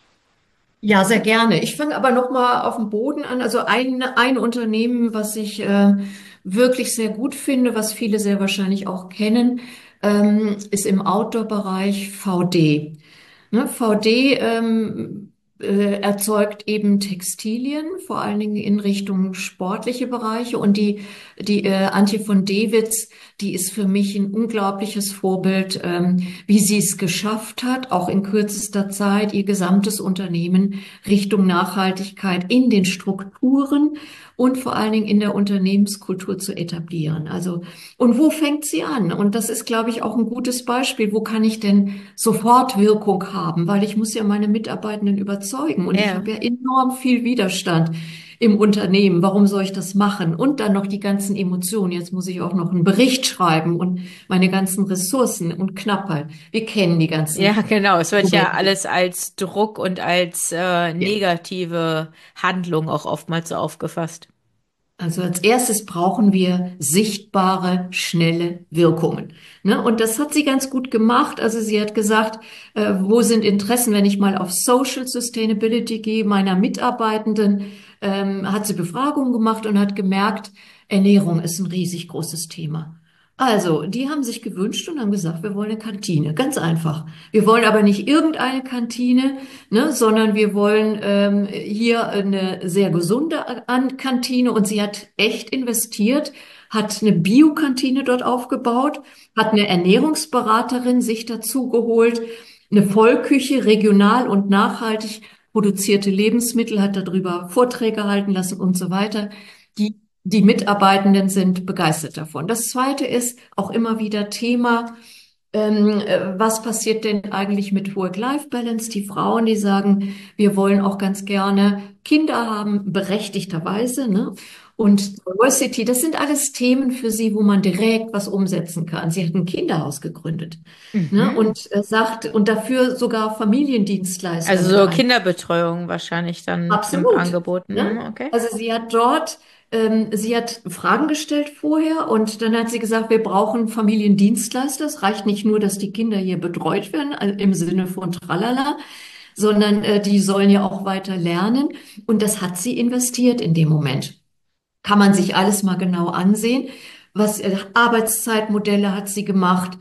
Ja, sehr gerne. Ich fange aber noch mal auf dem Boden an. Also ein, ein Unternehmen, was ich äh, wirklich sehr gut finde, was viele sehr wahrscheinlich auch kennen, ähm, ist im Outdoor-Bereich V D. Ne, V D ähm, äh, erzeugt eben Textilien, vor allen Dingen in Richtung sportliche Bereiche. Und die, die äh, Antje von Dewitz, die ist für mich ein unglaubliches Vorbild, ähm, wie sie es geschafft hat, auch in kürzester Zeit ihr gesamtes Unternehmen Richtung Nachhaltigkeit in den Strukturen und vor allen Dingen in der Unternehmenskultur zu etablieren. Also, und wo fängt sie an? Und das ist, glaube ich, auch ein gutes Beispiel. Wo kann ich denn sofort Wirkung haben? Weil ich muss ja meine Mitarbeitenden überzeugen und ich Ja. habe ja enorm viel Widerstand im Unternehmen. Warum soll ich das machen? Und dann noch die ganzen Emotionen. Jetzt muss ich auch noch einen Bericht schreiben und meine ganzen Ressourcen und Knappheit. Wir kennen die ganzen Ja, genau. Es wird ja Momente. alles als Druck und als äh, Ja. negative Handlung auch oftmals so aufgefasst. Also als erstes brauchen wir sichtbare, schnelle Wirkungen. Ne? Und das hat sie ganz gut gemacht. Also sie hat gesagt, äh, wo sind Interessen, wenn ich mal auf Social Sustainability gehe, meiner Mitarbeitenden, ähm, hat sie Befragungen gemacht und hat gemerkt, Ernährung ist ein riesig großes Thema. Also, die haben sich gewünscht und haben gesagt, wir wollen eine Kantine. Ganz einfach. Wir wollen aber nicht irgendeine Kantine, ne, sondern wir wollen ähm, hier eine sehr gesunde An Kantine. Und sie hat echt investiert, hat eine Biokantine dort aufgebaut, hat eine Ernährungsberaterin sich dazu geholt, eine Vollküche, regional und nachhaltig produzierte Lebensmittel, hat darüber Vorträge halten lassen und so weiter. Die die Mitarbeitenden sind begeistert davon. Das Zweite ist auch immer wieder Thema, ähm, äh, was passiert denn eigentlich mit Work-Life-Balance? Die Frauen, die sagen, wir wollen auch ganz gerne Kinder haben, berechtigterweise, ne? Und Diversity, das sind alles Themen für sie, wo man direkt was umsetzen kann. Sie hat ein Kinderhaus gegründet, ne? Mhm. Und äh, sagt, und dafür sogar Familiendienstleister Also mit so ein. Kinderbetreuung wahrscheinlich dann im Absolut. Angebot. Mhm, Ne? okay. Also sie hat dort, ähm, sie hat Fragen gestellt vorher und dann hat sie gesagt, wir brauchen Familiendienstleister. Es reicht nicht nur, dass die Kinder hier betreut werden, also im Sinne von Tralala, sondern äh, die sollen ja auch weiter lernen. Und das hat sie investiert in dem Moment. Kann man sich alles mal genau ansehen. Was äh, Arbeitszeitmodelle hat sie gemacht,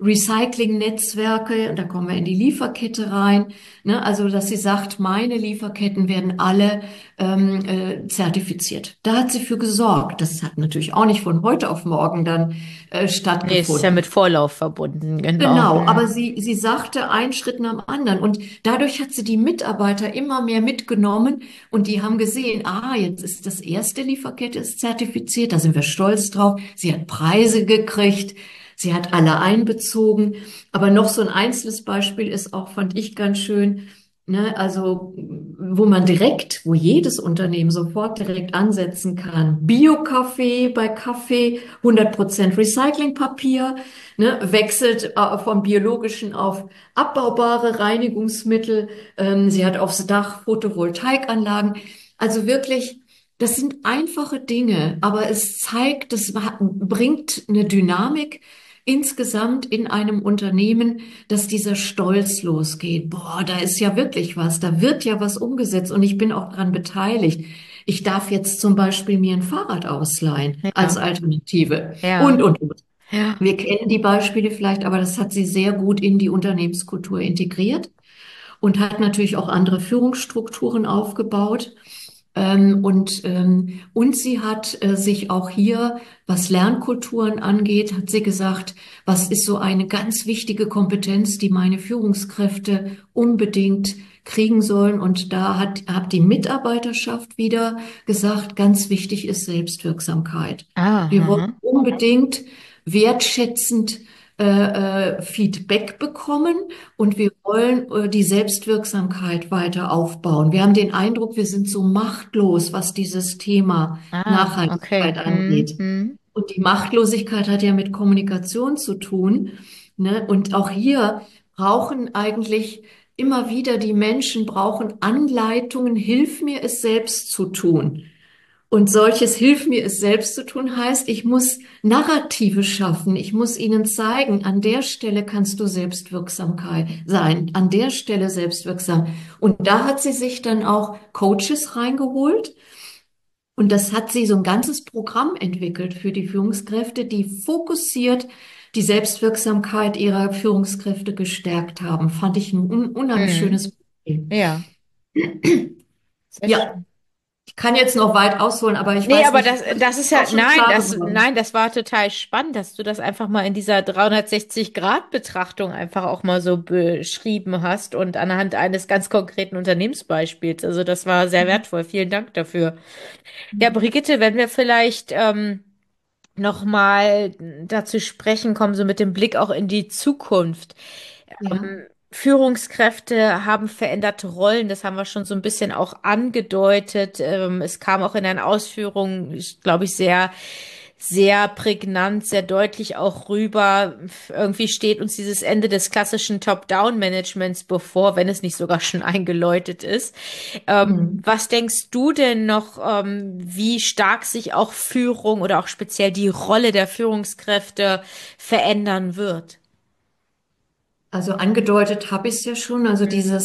Recycling-Netzwerke, da kommen wir in die Lieferkette rein. Ne? Also, dass sie sagt, meine Lieferketten werden alle ähm, äh, zertifiziert. Da hat sie für gesorgt. Das hat natürlich auch nicht von heute auf morgen dann äh, Nee, es ist ja stattgefunden. mit Vorlauf verbunden, genau. Genau, aber Mhm. sie, sie sagte einen Schritt nach dem anderen und dadurch hat sie die Mitarbeiter immer mehr mitgenommen und die haben gesehen, ah, jetzt ist das erste Lieferkette ist zertifiziert, da sind wir stolz drauf. Sie hat Preise gekriegt, sie hat alle einbezogen, aber noch so ein einzelnes Beispiel ist auch, fand ich ganz schön, ne, also wo man direkt, wo jedes Unternehmen sofort direkt ansetzen kann. Bio-Kaffee bei Kaffee, hundert Prozent Recyclingpapier, ne, wechselt äh, vom biologischen auf abbaubare Reinigungsmittel. Ähm, sie hat aufs Dach Photovoltaikanlagen. Also wirklich, das sind einfache Dinge, aber es zeigt, das bringt eine Dynamik insgesamt in einem Unternehmen, dass dieser Stolz losgeht. Boah, da ist ja wirklich was, da wird ja was umgesetzt und ich bin auch dran beteiligt. Ich darf jetzt zum Beispiel mir ein Fahrrad ausleihen als Ja, Alternative ja, und, und, und. ja. Wir kennen die Beispiele vielleicht, aber das hat sie sehr gut in die Unternehmenskultur integriert und hat natürlich auch andere Führungsstrukturen aufgebaut. Ähm, und, ähm, und sie hat äh, sich auch hier, was Lernkulturen angeht, hat sie gesagt, was ist so eine ganz wichtige Kompetenz, die meine Führungskräfte unbedingt kriegen sollen. Und da hat, hat die Mitarbeiterschaft wieder gesagt, ganz wichtig ist Selbstwirksamkeit. Ah, Wir wollen aha. unbedingt wertschätzend äh, äh, Feedback bekommen und wir wollen äh, die Selbstwirksamkeit weiter aufbauen. Wir haben den Eindruck, wir sind so machtlos, was dieses Thema Ah, okay. Nachhaltigkeit Hm, angeht. hm, Und die Machtlosigkeit hat ja mit Kommunikation zu tun, ne? Und auch hier brauchen eigentlich immer wieder die Menschen brauchen Anleitungen, hilf mir es selbst zu tun. Und solches Hilf mir es selbst zu tun heißt, ich muss Narrative schaffen. Ich muss ihnen zeigen, an der Stelle kannst du Selbstwirksamkeit sein, an der Stelle selbstwirksam. Und da hat sie sich dann auch Coaches reingeholt. Und das hat sie so ein ganzes Programm entwickelt für die Führungskräfte, die fokussiert die Selbstwirksamkeit ihrer Führungskräfte gestärkt haben. Fand ich ein un unheimlich hm. schönes Beispiel. Ja, sehr Ja, schön. ich kann jetzt noch weit ausholen, aber ich Nee, weiß aber nicht, das, das ist ja, auch schon nein, klar das, geworden. nein, das war total spannend, dass du das einfach mal in dieser dreihundertsechzig-Grad-Betrachtung einfach auch mal so beschrieben hast und anhand eines ganz konkreten Unternehmensbeispiels. Also das war sehr wertvoll. Vielen Dank dafür. Ja, Brigitte, wenn wir vielleicht ähm, noch mal dazu sprechen kommen, so mit dem Blick auch in die Zukunft. Ja. Führungskräfte haben veränderte Rollen, das haben wir schon so ein bisschen auch angedeutet. Ähm, es kam auch in deinen Ausführungen, ich glaube ich, sehr, sehr prägnant, sehr deutlich auch rüber. Irgendwie steht uns dieses Ende des klassischen Top-Down-Managements bevor, wenn es nicht sogar schon eingeläutet ist. Ähm, Hm. was denkst du denn noch, ähm, wie stark sich auch Führung oder auch speziell die Rolle der Führungskräfte verändern wird? Also angedeutet habe ich es ja schon. Also diese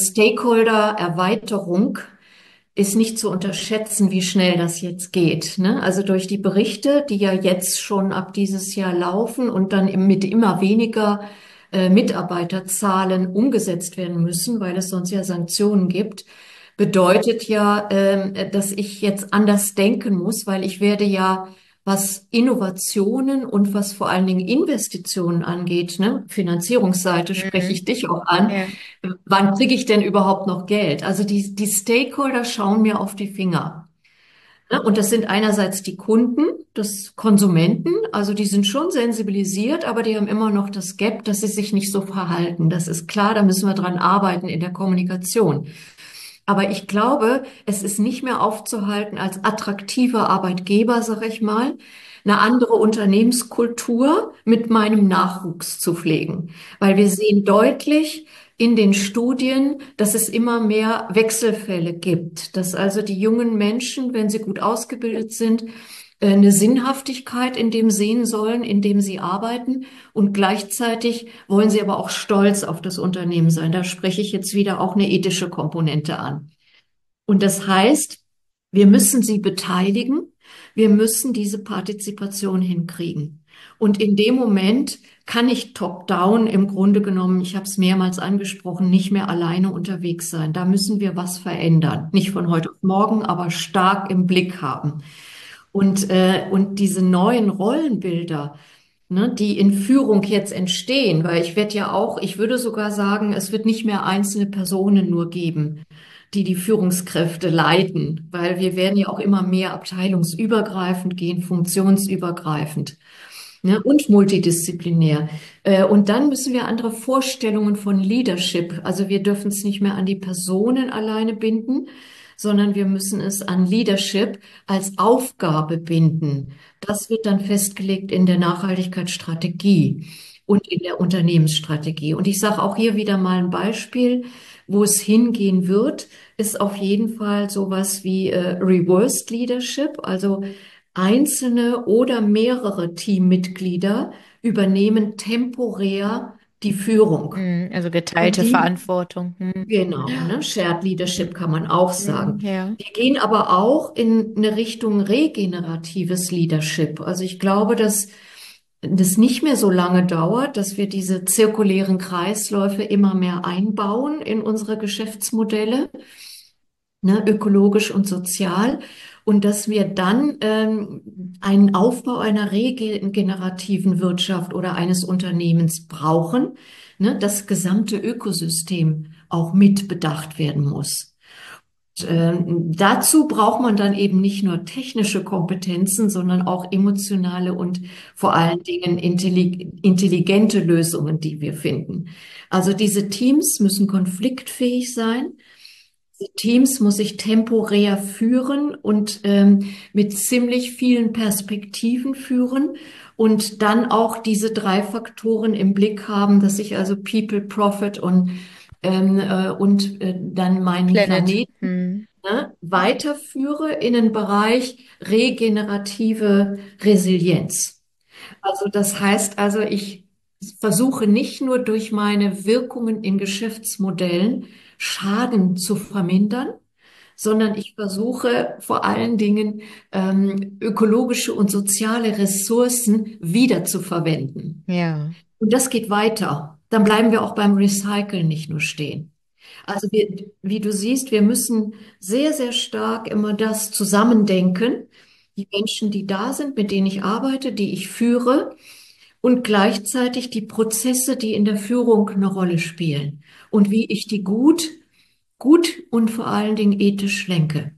Stakeholder-Erweiterung ist nicht zu unterschätzen, wie schnell das jetzt geht, ne? Also durch die Berichte, die ja jetzt schon ab dieses Jahr laufen und dann im- mit immer weniger äh, Mitarbeiterzahlen umgesetzt werden müssen, weil es sonst ja Sanktionen gibt, bedeutet ja, ähm, dass ich jetzt anders denken muss, weil ich werde ja, was Innovationen und was vor allen Dingen Investitionen angeht, ne, Finanzierungsseite spreche Mhm. ich dich auch an. Ja. Wann kriege ich denn überhaupt noch Geld? Also die, die Stakeholder schauen mir auf die Finger. Ne? Und das sind einerseits die Kunden, das Konsumenten, also die sind schon sensibilisiert, aber die haben immer noch das Gap, dass sie sich nicht so verhalten. Das ist klar, da müssen wir dran arbeiten in der Kommunikation. Aber ich glaube, es ist nicht mehr aufzuhalten als attraktiver Arbeitgeber, sag ich mal, eine andere Unternehmenskultur mit meinem Nachwuchs zu pflegen. Weil wir sehen deutlich in den Studien, dass es immer mehr Wechselfälle gibt, dass also die jungen Menschen, wenn sie gut ausgebildet sind, eine Sinnhaftigkeit in dem sehen sollen, in dem sie arbeiten. Und gleichzeitig wollen sie aber auch stolz auf das Unternehmen sein. Da spreche ich jetzt wieder auch eine ethische Komponente an. Und das heißt, wir müssen sie beteiligen. Wir müssen diese Partizipation hinkriegen. Und in dem Moment kann ich top-down im Grunde genommen, ich habe es mehrmals angesprochen, nicht mehr alleine unterwegs sein. Da müssen wir was verändern. Nicht von heute auf morgen, aber stark im Blick haben. Und, äh, und diese neuen Rollenbilder, ne, die in Führung jetzt entstehen, weil ich werde ja auch, ich würde sogar sagen, es wird nicht mehr einzelne Personen nur geben, die die Führungskräfte leiten, weil wir werden ja auch immer mehr abteilungsübergreifend gehen, funktionsübergreifend, ne, und multidisziplinär. Äh, und dann müssen wir andere Vorstellungen von Leadership, also wir dürfen es nicht mehr an die Personen alleine binden, sondern wir müssen es an Leadership als Aufgabe binden. Das wird dann festgelegt in der Nachhaltigkeitsstrategie und in der Unternehmensstrategie. Und ich sage auch hier wieder mal ein Beispiel, wo es hingehen wird, ist auf jeden Fall sowas wie äh, Reversed Leadership, also einzelne oder mehrere Teammitglieder übernehmen temporär die Führung. Hm, also Und geteilte die, Verantwortung. Hm. genau, ne, Shared Leadership kann man auch Hm, sagen. ja. Wir gehen aber auch in eine Richtung regeneratives Leadership. Also ich glaube, dass das nicht mehr so lange dauert, dass wir diese zirkulären Kreisläufe immer mehr einbauen in unsere Geschäftsmodelle, ne, ökologisch und sozial, und dass wir dann ähm, einen Aufbau einer regenerativen Wirtschaft oder eines Unternehmens brauchen, ne, das gesamte Ökosystem auch mit bedacht werden muss. Ähm, dazu braucht man dann eben nicht nur technische Kompetenzen, sondern auch emotionale und vor allen Dingen intelli- intelligente Lösungen, die wir finden. Also diese Teams müssen konfliktfähig sein. Diese Teams muss ich temporär führen und ähm, mit ziemlich vielen Perspektiven führen und dann auch diese drei Faktoren im Blick haben, dass ich also People, Profit und ähm, äh, und äh, dann meinen Planet. Planeten, Hm. ne, weiterführe in den Bereich regenerative Resilienz. Also das heißt also, ich versuche nicht nur durch meine Wirkungen in Geschäftsmodellen Schaden zu vermindern, sondern ich versuche vor allen Dingen ähm, ökologische und soziale Ressourcen wiederzuverwenden. Ja. Und das geht weiter. Dann bleiben wir auch beim Recyceln nicht nur stehen. Also wir, wie du siehst, wir müssen sehr, sehr stark immer das zusammendenken. Die Menschen, die da sind, mit denen ich arbeite, die ich führe, und gleichzeitig die Prozesse, die in der Führung eine Rolle spielen und wie ich die gut, gut und vor allen Dingen ethisch lenke,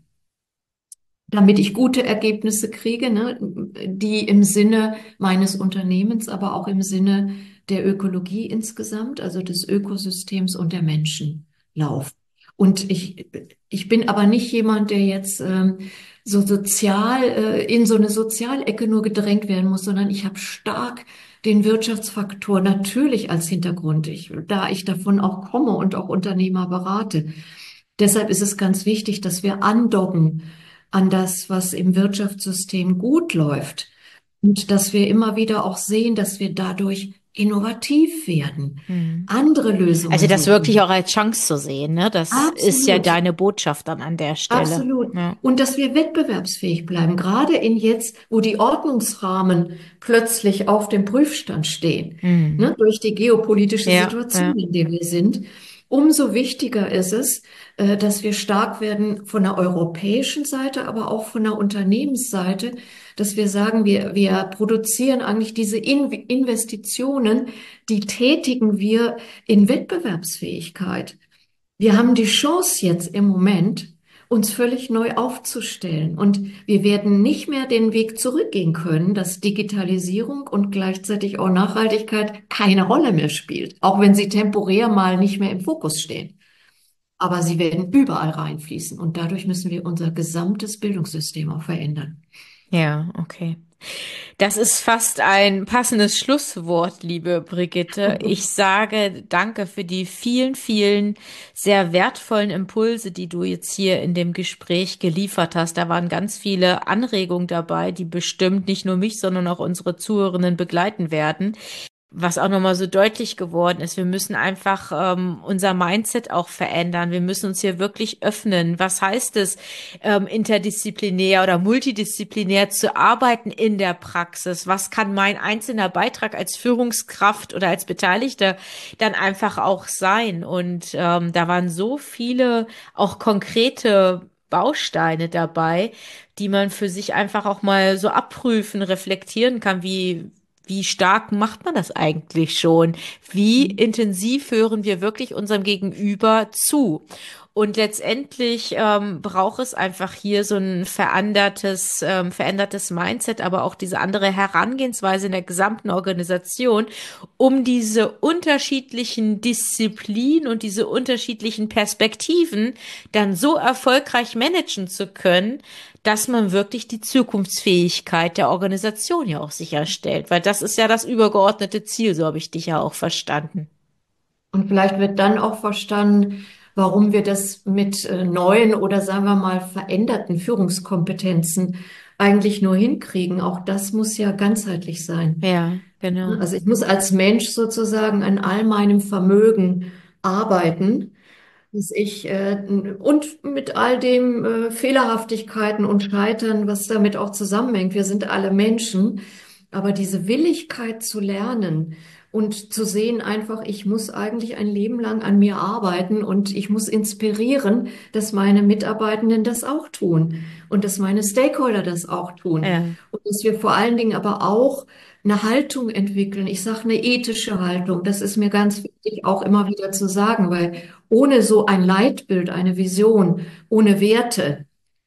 damit ich gute Ergebnisse kriege, ne, die im Sinne meines Unternehmens, aber auch im Sinne der Ökologie insgesamt, also des Ökosystems und der Menschen laufen. Und ich, ich bin aber nicht jemand, der jetzt ähm, so sozial äh, in so eine Sozialecke nur gedrängt werden muss, sondern ich habe stark den Wirtschaftsfaktor natürlich als Hintergrund, ich, da ich davon auch komme und auch Unternehmer berate. Deshalb ist es ganz wichtig, dass wir andocken an das, was im Wirtschaftssystem gut läuft. Und dass wir immer wieder auch sehen, dass wir dadurch innovativ werden, Hm. andere Also Lösungen das wirklich suchen. auch als Chance zu sehen, ne? Das ist ja Absolut, deine Botschaft dann an der Stelle. absolut. Ja. Und dass wir wettbewerbsfähig bleiben, gerade in jetzt, wo die Ordnungsrahmen plötzlich auf dem Prüfstand stehen, Hm. ne, durch die geopolitische Ja, Situation, ja. in der wir sind. Umso wichtiger ist es, äh, dass wir stark werden von der europäischen Seite, aber auch von der Unternehmensseite, dass wir sagen, wir, wir produzieren eigentlich diese In Investitionen, die tätigen wir in Wettbewerbsfähigkeit. Wir haben die Chance jetzt im Moment, uns völlig neu aufzustellen. Und wir werden nicht mehr den Weg zurückgehen können, dass Digitalisierung und gleichzeitig auch Nachhaltigkeit keine Rolle mehr spielt, auch wenn sie temporär mal nicht mehr im Fokus stehen. Aber sie werden überall reinfließen. Und dadurch müssen wir unser gesamtes Bildungssystem auch verändern. Ja, okay. Das ist fast ein passendes Schlusswort, liebe Brigitte. Ich sage danke für die vielen, vielen sehr wertvollen Impulse, die du jetzt hier in dem Gespräch geliefert hast. Da waren ganz viele Anregungen dabei, die bestimmt nicht nur mich, sondern auch unsere Zuhörenden begleiten werden. Was auch nochmal so deutlich geworden ist, wir müssen einfach ähm, unser Mindset auch verändern. Wir müssen uns hier wirklich öffnen. Was heißt es, ähm, interdisziplinär oder multidisziplinär zu arbeiten in der Praxis? Was kann mein einzelner Beitrag als Führungskraft oder als Beteiligter dann einfach auch sein? Und ähm, da waren so viele auch konkrete Bausteine dabei, die man für sich einfach auch mal so abprüfen, reflektieren kann, wie Wie stark macht man das eigentlich schon? Wie intensiv hören wir wirklich unserem Gegenüber zu? Und letztendlich ähm, braucht es einfach hier so ein verändertes, ähm, verändertes Mindset, aber auch diese andere Herangehensweise in der gesamten Organisation, um diese unterschiedlichen Disziplinen und diese unterschiedlichen Perspektiven dann so erfolgreich managen zu können, dass man wirklich die Zukunftsfähigkeit der Organisation ja auch sicherstellt, weil das ist ja das übergeordnete Ziel, so habe ich dich ja auch verstanden. Und vielleicht wird dann auch verstanden, warum wir das mit äh, neuen oder sagen wir mal veränderten Führungskompetenzen eigentlich nur hinkriegen. Auch das muss ja ganzheitlich sein. Ja, genau. Also ich muss als Mensch sozusagen an all meinem Vermögen arbeiten, dass ich äh, und mit all dem äh, Fehlerhaftigkeiten und Scheitern, was damit auch zusammenhängt. Wir sind alle Menschen, aber diese Willigkeit zu lernen und zu sehen einfach, ich muss eigentlich ein Leben lang an mir arbeiten und ich muss inspirieren, dass meine Mitarbeitenden das auch tun und dass meine Stakeholder das auch tun Ja. und dass wir vor allen Dingen aber auch eine Haltung entwickeln. Ich sage eine ethische Haltung. Das ist mir ganz wichtig, auch immer wieder zu sagen, weil ohne so ein Leitbild, eine Vision, ohne Werte,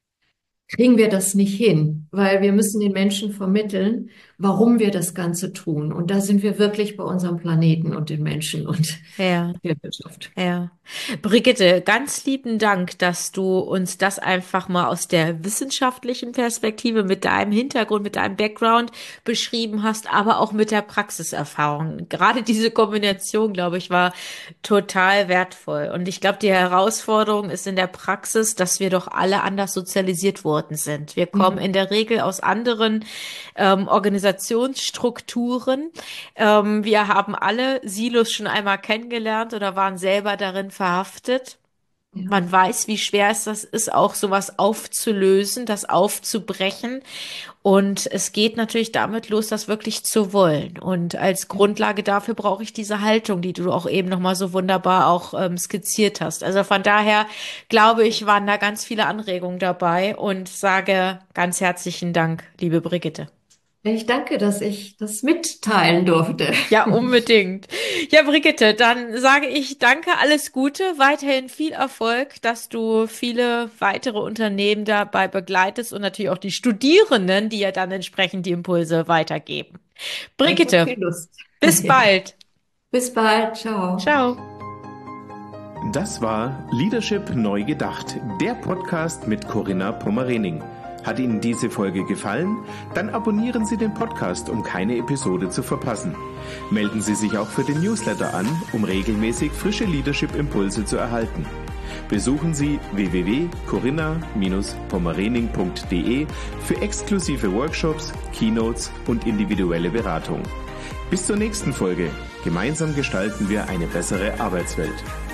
kriegen wir das nicht hin, weil wir müssen den Menschen vermitteln, warum wir das Ganze tun. Und da sind wir wirklich bei unserem Planeten und den Menschen und Ja. der Wirtschaft. Ja. Brigitte, ganz lieben Dank, dass du uns das einfach mal aus der wissenschaftlichen Perspektive mit deinem Hintergrund, mit deinem Background beschrieben hast, aber auch mit der Praxiserfahrung. Gerade diese Kombination, glaube ich, war total wertvoll. Und ich glaube, die Herausforderung ist in der Praxis, dass wir doch alle anders sozialisiert worden sind. Wir kommen in der Regel aus anderen ähm, Organisationsstrukturen. Ähm, wir haben alle Silos schon einmal kennengelernt oder waren selber darin verhaftet. Ja. Man weiß, wie schwer es das ist, auch sowas aufzulösen, das aufzubrechen. Und es geht natürlich damit los, das wirklich zu wollen. Und als Grundlage dafür brauche ich diese Haltung, die du auch eben nochmal so wunderbar auch ähm, skizziert hast. Also von daher glaube ich, waren da ganz viele Anregungen dabei und sage ganz herzlichen Dank, liebe Brigitte. Ich danke, dass ich das mitteilen durfte. Ja, unbedingt. Ja, Brigitte, dann sage ich danke, alles Gute, weiterhin viel Erfolg, dass du viele weitere Unternehmen dabei begleitest und natürlich auch die Studierenden, die ja dann entsprechend die Impulse weitergeben. Brigitte, Ich hab viel Lust. bis bald. Bis bald. Ciao. Ciao. Das war Leadership neu gedacht, der Podcast mit Corinna Pommerening. Hat Ihnen diese Folge gefallen? Dann abonnieren Sie den Podcast, um keine Episode zu verpassen. Melden Sie sich auch für den Newsletter an, um regelmäßig frische Leadership-Impulse zu erhalten. Besuchen Sie w w w punkt corinna Bindestrich pommerening punkt d e für exklusive Workshops, Keynotes und individuelle Beratung. Bis zur nächsten Folge. Gemeinsam gestalten wir eine bessere Arbeitswelt.